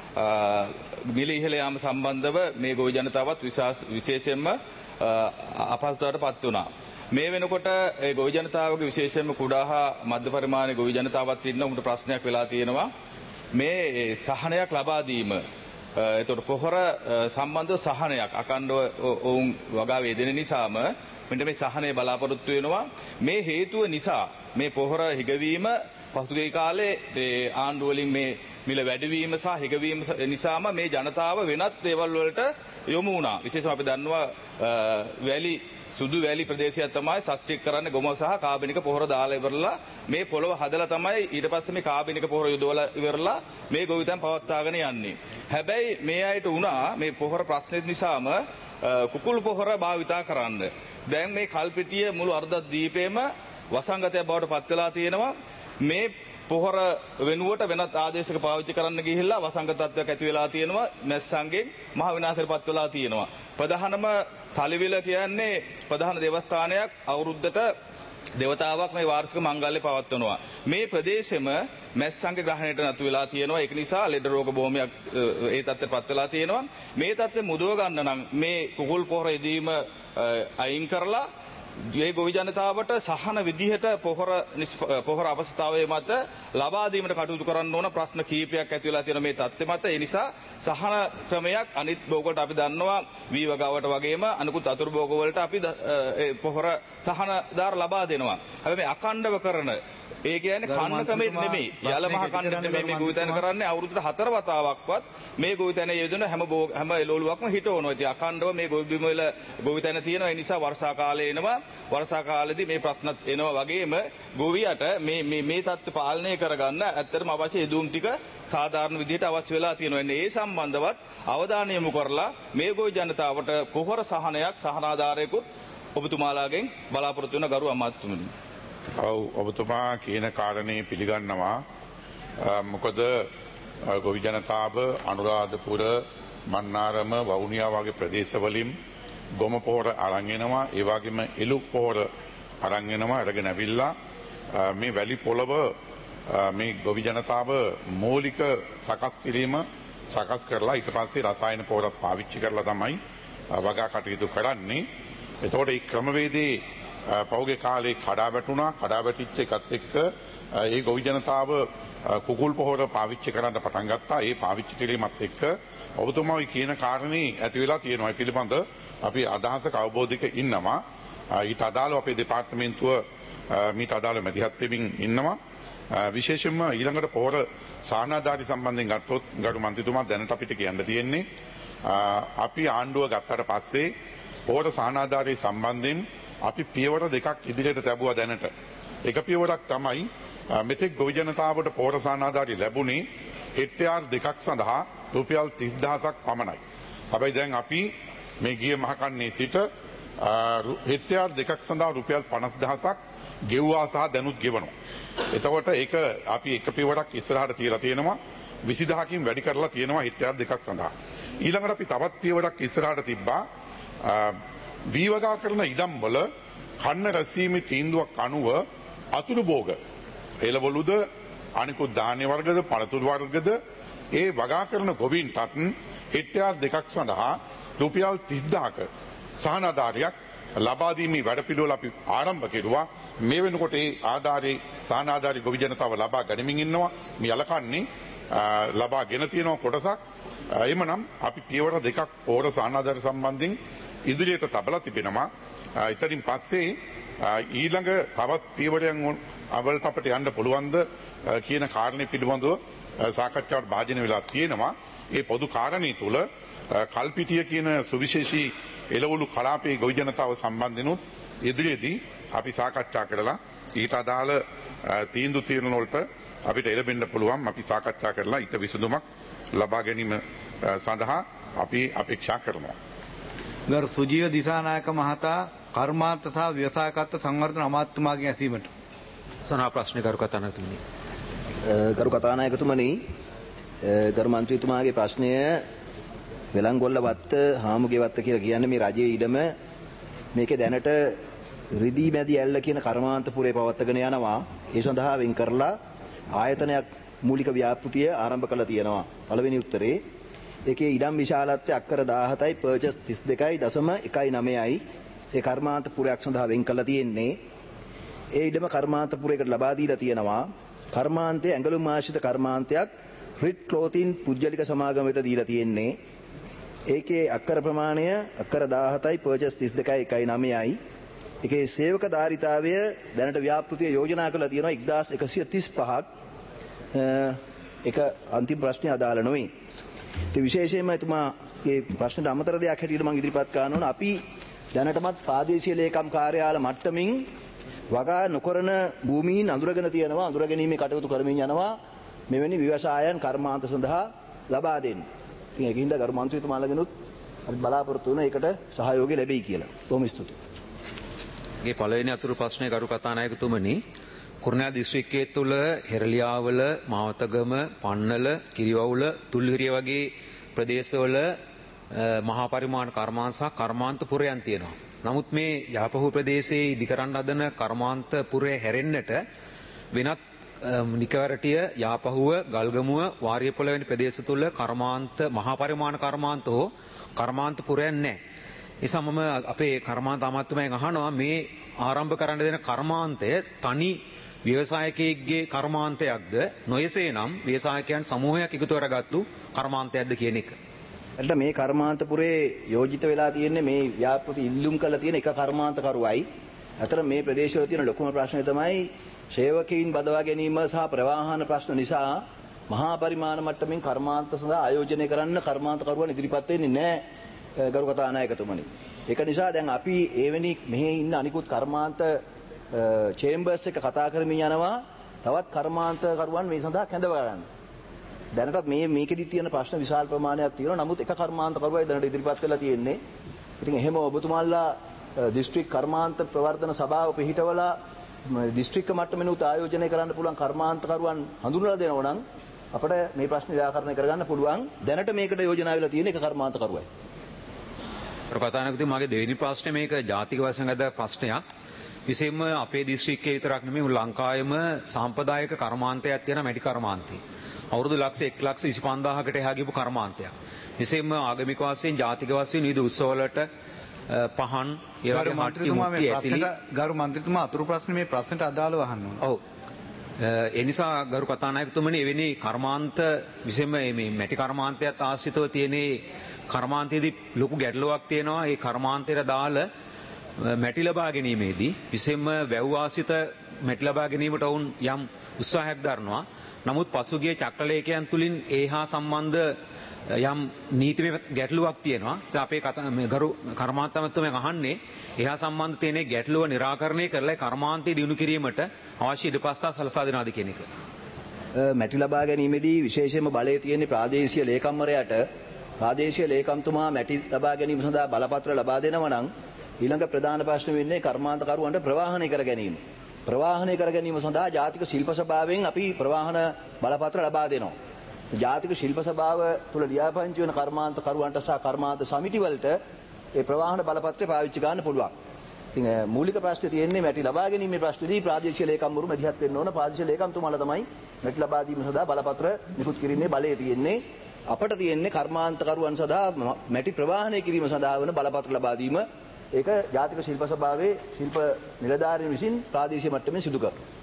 මිල ඉහළ යාම සම්බන්ධව මේ ගොවි ජනතාවත් විශේෂයෙන්ම අපහසුතාවට පත් වුණා. මේ වෙනකොට ඒ ගොවි ජනතාවගේ විශේෂයෙන්ම කුඩා හා මධ්‍ය පරිමාණ ගොවි ජනතාවත් ඉන්න උන්ට ප්‍රශ්නයක් වෙලා තියෙනවා. මේ සහනයක් ලබා දීම, එතකොට පොහොර සම්බන්ධව සහනයක් අකණ්ඩව ඔවුන් වගා වේදෙන නිසාම මෙන්න මේ සහනය බලාපොරොත්තු වෙනවා. මේ හේතුව නිසා මේ පොහොර හිගවීම පසුගිය කාලේ ආණ්ඩුව වලින් මේ මිල වැඩිවීම සහ හිගවීම නිසාම මේ ජනතාව වෙනත් දේවල් වලට යොමු වුණා. විශේෂයෙන්ම අපි දන්නවා වැලි සුදු වැලි ප්‍රදේශයක් තමයි සස්ත්‍රික් කරන්නේ ගොම සහ කාබනික පොහොර දාලා ඉවරලා මේ පොළව හදලා තමයි ඊට පස්සේ මේ කාබනික පොහොර යොදවලා ඉවරලා මේ ගොවිතැන් පවත්වාගෙන යන්නේ. හැබැයි මේ අයට වුණා මේ පොහොර ප්‍රශ්නේ නිසාම කුකුල් පොහොර භාවිතා කරන්න. දැන් මේ කල්පිටිය මුළු අර්ධ දීපේම වසංගතයක් බවට පත් වෙලා තියෙනවා. මේ පොහොර වෙනුවට වෙනත් ආදේශක පාවිච්චි කරන්න ගිහිල්ලා වසංගත තත්ත්වයක් ඇති වෙලා තියෙනවා. මැස්සන්ගෙන් මහ විනාශයට පත් වෙලා තියෙනවා. ප්‍රධානම තලිවිල කියන්නේ ප්‍රධාන දේවස්ථානයක්. අවුරුද්දට දේවතාවක් මේ වාර්ෂික මංගල්‍ය පවත්වනවා. මේ ප්‍රදේශෙම මැස්සන්ගේ ග්‍රහණයට නතු වෙලා තියෙනවා. ඒක නිසා ලෙඩ රෝග බොහොමයක් ඒ තත්ත්වයට පත් වෙලා තියෙනවා. මේ තත්ත්වෙ මුදව ගන්න නම් මේ කුකුල් පොහොර යෙදීම අයින් කරලා මේ ගොවි ජනතාවට සහන විදිහට පොහොර පොහොර අවස්ථාවේ මත ලබා දීමට කටයුතු කරන්න ඕන ප්‍රශ්න කීපයක් ඇති වෙලා තියෙන මේ තත්ත්වෙ මත ඒ නිසා සහන ක්‍රමයක් අනිත් භෝගවලට අපි දන්නවා වී වගාවට වගේම අනිකුත් අතුරු භෝගවලට අපි පොහොර සහනදාර ලබා දෙනවා. හැබැයි මේ අඛණ්ඩව කරන ඒ කියන්නේ කන්න ක්‍රමෙට නෙමෙයි යල මහ කන්න නෙමෙයි මේ ගොවිතැන කරන්නේ අවුරුද්දට හතර වතාවක්වත් මේ ගොවිතැන යෙදෙන හැම හැම එළවලුවක්ම හිටවනවා. ඉතින් අඛණ්ඩව මේ ගොවිබිම වල ගොවිතැන තියෙනවා. ඒ නිසා වර්ෂා කාලේ එනවා වර්ෂා කාලෙදී මේ ප්‍රශ්නත් එනවා වගේම ගොවියට මේ මේ මේ තත්ත්ව පාලනය කරගන්න ඇත්තටම අවශ්‍ය යෙදුම් ටික සාධාරණ විදිහට අවශ්‍ය වෙලා තියෙනවා. එන්නේ ඒ සම්බන්ධවත් අවධානය යොමු කරලා මේ ගොවි ජනතාවට පොහොර සහනයක් සහනාධාරයකුත් ඔබතුමාලාගෙන් බලාපොරොත්තු වෙන ගරු අමාත්‍යතුමනි. ඔව් ඔබතුමා කියන කාරණේ පිළිගන්නවා. මොකද ගොවි ජනතාව අනුරාධපුර මන්නාරම වවුනියා වගේ ප්‍රදේශවලින් ගොම පොහොර අරන් එනවා. ඒ වගේම එළු පොහොර අරන් එනවා. අරගෙන ඇවිල්ලා මේ වැලි පොළව මේ ගොවි ජනතාව මූලික සකස් කිරීම සකස් කරලා ඊට පස්සේ රසායන පොහොරත් පාවිච්චි කරලා තමයි වගා කටයුතු කරන්නේ. එතකොට මේ ක්‍රමවේදී පෞගේ කාලේ කඩා වැටුණා. කඩා වැටිච්ච එකත් එක්ක ඒ ගොවි ජනතාව කුකුල් පොහොර පාවිච්චි කරන්න පටන් ගත්තා. ඒ පාවිච්චි කිරීමත් එක්ක ඔබතුමා කියන කාරණේ ඇති වෙලා තියෙනවා. ඒ පිළිබඳ අපි අදහසක අවබෝධයක ඉන්නවා. ඊට අදාළව අපේ දෙපාර්තමේන්තුව මීට අදාළ මැදිහත් වෙමින් ඉන්නවා. විශේෂයෙන්ම ඊළඟට පොහොර සාහනාධාරී සම්බන්ධයෙන් ගත්තොත් ගරු මන්ත්‍රීතුමා දැනට අපිට කියන්න තියෙන්නේ අපි ආණ්ඩුව ගත්තට පස්සේ පොහොර සාහනාධාරී සම්බන්ධයෙන් අපි පියවර දෙකක් ඉදිරියට තැබුවා දැනට. එක පියවරක් තමයි මෙතෙක් ගොවි ජනතාවට පොහොර සාහනාධාරී ලැබුණේ හෙක්ටයාර් දෙකක් සඳහා රුපියල් තිස් දහසක් පමණයි. හැබැයි දැන් අපි මේ ගිය මහකන්නේ සිට හෙක්ටයාර් දෙකක් සඳහා රුපියල් පනස් දහසක් ගෙව්වා සහ දැනුත් ගෙවනවා. එතකොට ඒක අපි එක පියවරක් ඉස්සරහට තියලා තියෙනවා. විසි දහසකින් වැඩි කරලා තියෙනවා හෙක්ටයාර් දෙකක් සඳහා. ඊළඟට අපි තවත් පියවරක් ඉස්සරහට තිබ්බා වී වගා කරන ඉඩම් වල කන්න රැසීමේ තීන්දුවක් අනුව අතුරු භෝග එළවලුද අනිකුත් ධාන්‍ය වර්ගද පළතුරු වර්ගද ඒ වගා කරන ගොවීන්ටත් හෙක්ටයාර් දෙකක් සඳහා රුපියල් තිස් දහසක සහනාධාරයක් ලබා දීමේ වැඩපිළිවෙල අපි ආරම්භ කෙරුවා. මේ වෙනකොට ඒ ආධාරේ සහනාධාරී ගොවි ජනතාව ලබා ගනිමින් ඉන්නවා. මේ යලකන්නේ ලබාගෙන තියෙනවා කොටසක්. එhmenan අපි පියවර දෙකක් පොහොර සහනාධාරී සම්බන්ධයෙන් ඉදිරියට තබලා තිබෙනවා. ඉතින් පස්සේ ඊළඟ තවත් පියවරයන් අවලට අපිට යන්න පුළුවන්ද කියන කාරණේ පිළිබඳව සාකච්ඡාවට භාජනය වෙලා තියෙනවා. ඒ පොදු කාරණේ තුල කල්පිටිය කියන සුවිශේෂී එළවලු කලාපයේ ගොවි ජනතාව සම්බන්ධිනුත් ඉදිරියේදී අපි සාකච්ඡා කරලා ඊට අදාළ තීන්දුව తీරන වලට අපිට එළඹෙන්න පුළුවන්. අපි සාකච්ඡා කරලා ඊට විසඳුමක් ලබා ගැනීම සඳහා අපි අපේක්ෂා කරනවා. ගරු සුජීව දිසානායක මහතා කර්මාන්ත සහ ව්‍යවසායකත්ව සංවර්ධන අමාත්‍යතුමාගෙන් ඇසීමට. සනා ප්‍රශ්න ගරු කතානායකතුමනි. ගරු කතානායකතුමනි ගරු මන්ත්‍රීතුමාගේ ප්‍රශ්නය වෙලංගොල්ල වත්ත හාමුගේ වත්ත කියලා කියන්නේ මේ රජයේ ඉඩම මේකේ දැනට රිදී මැදි ඇල්ල කියන කර්මාන්තපුරේ පවත්වාගෙන යනවා. ඒ සඳහා වෙන් කරලා ආයතනයක් මූලික ව්‍යාපෘතිය ආරම්භ කළා තියෙනවා. පළවෙනි උත්තරේ ඒකේ ඉඩම් විශාලත්වය අක්කර දාහතයි පර්චස් තිස් දෙකයි දශම එකයි නවයයි ඒ කර්මාන්තපුරයක් සඳහා වෙන් කරලා තියෙන්නේ. ඒ ඉඩම කර්මාන්තපුරයකට ලබා දීලා තියෙනවා. කර්මාන්තයේ ඇඟලුම් ආශ්‍රිත කර්මාන්තයක් රිට් ක්ලෝතින් පුජ්‍යලික සමාගමකට දීලා තියෙන්නේ. ඒකේ අක්කර ප්‍රමාණය අක්කර දාහතයි පර්චස් තිස් දෙකයි එකයි නවයයි. ඒකේ සේවක ධාරිතාවය දැනට ව්‍යාපෘතිය යෝජනා කරලා තියෙනවා එක්දාස් එකසිය තිස් පහක්. ඒක අන්තිම ප්‍රශ්නේ අදාළ නොවේ. ඒ විශේෂයෙන්ම එතුමාගේ ප්‍රශ්නට අමතර දෙයක් හැටියට මම ඉදිරිපත් කරන්න ඕන. අපි දැනටමත් ප්‍රාදේශීය ලේකම් කාර්යාල මට්ටමින් වගා නොකරන භූමීන් අඳුරගෙන තියෙනවා. අඳුරගැනීමේ කටයුතු කරමින් යනවා. මෙවැනි ව්‍යවසායන් කර්මාන්ත සඳහා ලබා දෙන්න. ඉතින් ඒකින්ද ගරු මන්ත්‍රීතුමාලගෙනුත් අපි බලාපොරොත්තු වෙන එකට සහයෝගය ලැබෙයි කියලා. බොහොම ස්තුතියි. ගේ පළවෙනි අතුරු ප්‍රශ්නේ ගරු කතානායකතුමනි. කුරුණෑගල දිස්ත්‍රික්කයේ තුල හෙරලියාවල, මාවතගම, පන්නල, කිරිවවුල, තුල්හිරිය වගේ ප්‍රදේශවල මහා පරිමාණ කර්මාන්ත සහ කර්මාන්තපුරයන් තියෙනවා. නමුත් මේ යාපහුව ප්‍රදේශයේ ඉදිකරන්න හදන කර්මාන්තපුරය හැරෙන්නට වෙනත් නිකවරටිය, යාපහුව, ගල්ගමුව, වාරියපොළ වැනි ප්‍රදේශ තුල කර්මාන්ත මහා පරිමාණ කර්මාන්ත හෝ කර්මාන්තපුරයන් නැහැ. නිසා මම අපේ කර්මාන්ත අමාත්‍යමයෙන් අහනවා මේ ආරම්භ කරන්න දෙන කර්මාන්තය තනි ව්‍යවසායකයෙක්ගේ කර්මාන්තයක්ද නොයසේනම් ව්‍යවසායකයන් සමූහයක් එකතු කරගත්තු කර්මාන්තයක්ද කියන එක. එතන මේ කර්මාන්තපුරේ යෝජිත වෙලා තියෙන්නේ මේ ව්‍යාපෘති ඉල්ලුම් කරලා තියෙන එක කර්මාන්තකරුවයි. අතර මේ ප්‍රදේශවල තියෙන ලොකුම ප්‍රශ්නය තමයි සේවකීන් බදවා ගැනීම සහ ප්‍රවාහන ප්‍රශ්න නිසා මහා පරිමාණ මට්ටමින් කර්මාන්ත සඳහා ආයෝජනය කරන්න කර්මාන්තකරුවන් ඉදිරිපත් වෙන්නේ නැහැ ගරු කතානායකතුමනි. ඒක නිසා දැන් අපි එවැනි මෙහි ඉන්න අනිකුත් කර්මාන්ත චේම්බර්ස් එක කතා කරමින් යනවා තවත් කර්මාන්තකරුවන් මේ සඳහා කැඳව ගන්න. දැනටත් මේ මේකෙදි තියෙන ප්‍රශ්න විශාල ප්‍රමාණයක් තියෙනවා. නමුත් එක කර්මාන්තකරුවයි දැනට ඉදිරිපත් වෙලා තියෙන්නේ. ඉතින් එහෙම ඔබතුමාලා දිස්ත්‍රික් කර්මාන්ත ප්‍රවර්ධන සභාව පිහිටවලා දිස්ත්‍රික්ක මට්ටමෙනුත් ආයෝජනය කරන්න පුළුවන් කර්මාන්තකරුවන් හඳුන්වලා දෙනවා නම් අපිට මේ ප්‍රශ්න निराකරණය කරගන්න පුළුවන්. දැනට මේකට යෝජනා වෙලා තියෙන එක කර්මාන්තකරුවයි. ප්‍රකටනකදී මගේ දෙවෙනි ප්‍රශ්නේ මේක ජාතික වශයෙන් අද ප්‍රශ්නයක්. විශේෂයෙන්ම අපේ දිස්ත්‍රික්කයේ විතරක් නෙමෙයි ලංකාවේම සාම්ප්‍රදායික කර්මාන්තයක් තියෙන මැටි කර්මාන්තය. අවුරුදු ලක්ෂ එක ලක්ෂ විසි පන්දාහකට එහා ගියපු කර්මාන්තයක්. විශේෂයෙන්ම ආගමික වශයෙන් ජාතික වශයෙන් විවිධ උත්සවවලට පහන් ඒ වගේ මට්ටි මුක්ති ඇතිලි ගරු මන්ත්‍රීතුමා අතුරු ප්‍රශ්නේ මේ ප්‍රශ්නට අදාළව අහන්න ඕන. ඔව්. ඒ නිසා ගරු කතානායකතුමනි එවැනි කර්මාන්ත විශේෂයෙන්ම මේ මැටි කර්මාන්තයත් ආශ්‍රිතව තියෙන කර්මාන්තයේදී ලොකු ගැටලුවක් තියෙනවා. ඒ කර්මාන්තයට දාලා මැටි ලබා ගැනීමේදී විශේෂයෙන්ම වැව් ආශ්‍රිත මැටි ලබා ගැනීමට වුන් යම් උත්සාහයක් දරනවා. නමුත් පසුගිය චක්‍රලේඛයන් තුලින් ඒහා සම්බන්ධ යම් නීතිමය ගැටලුවක් තියෙනවා. ඒ අපේ ගරු කර්මාන්තමතුමෙන් අහන්නේ එහා සම්බන්ධ තියෙන ගැටලුව निराකරණය කරලා කර්මාන්තය දිනු කිරීමට අවශ්‍ය ඉඩපස්ථා සලසා දෙනවාද කියන එක. මැටි ලබා ගැනීමේදී විශේෂයෙන්ම බලය තියෙන ප්‍රාදේශීය ලේකම්වරයාට ප්‍රාදේශීය ලේකම්තුමා මැටි ලබා ගැනීම සඳහා බලපත්‍ර ලබා දෙනවා නම් ඊළඟ ප්‍රධාන ප්‍රශ්න වෙන්නේ කර්මාන්තකරුවන්ට ප්‍රවාහනය කර ගැනීම. ප්‍රවාහනය කර ගැනීම සඳහා ජාතික ශිල්ප සභාවෙන් අපි ප්‍රවාහන බලපත්‍ර ලබා දෙනවා. ජාතික ශිල්ප සභාව තුළ ලියාපදිංචි වෙන කර්මාන්තකරුවන්ට සහ කර්මාන්ත සමිති වලට ඒ ප්‍රවාහන බලපත්‍රය පාවිච්චි ගන්න පුළුවන්. ඉතින් මූලික ප්‍රශ්නේ තියෙන්නේ මැටි ලබා ගැනීමේ ප්‍රශ්නේදී ප්‍රාදේශීය ලේකම්වරු මැදිහත් වෙන්න ඕන. ප්‍රාදේශීය ලේකම්තුමාලා තමයි මැටි ලබා දීම සඳහා බලපත්‍ර නිකුත් කිරීමේ බලය තියෙන්නේ. අපට තියෙන්නේ කර්මාන්තකරුවන් සඳහා මැටි ප්‍රවාහනය කිරීම සඳහා වන බලපත්‍ර ලබා දීම. ඒක ජාතික ශිල්ප සභාවේ ශිල්ප නිලධාරීන් විසින් ප්‍රාදේශීය මට්ටමින් සිදු කරනවා.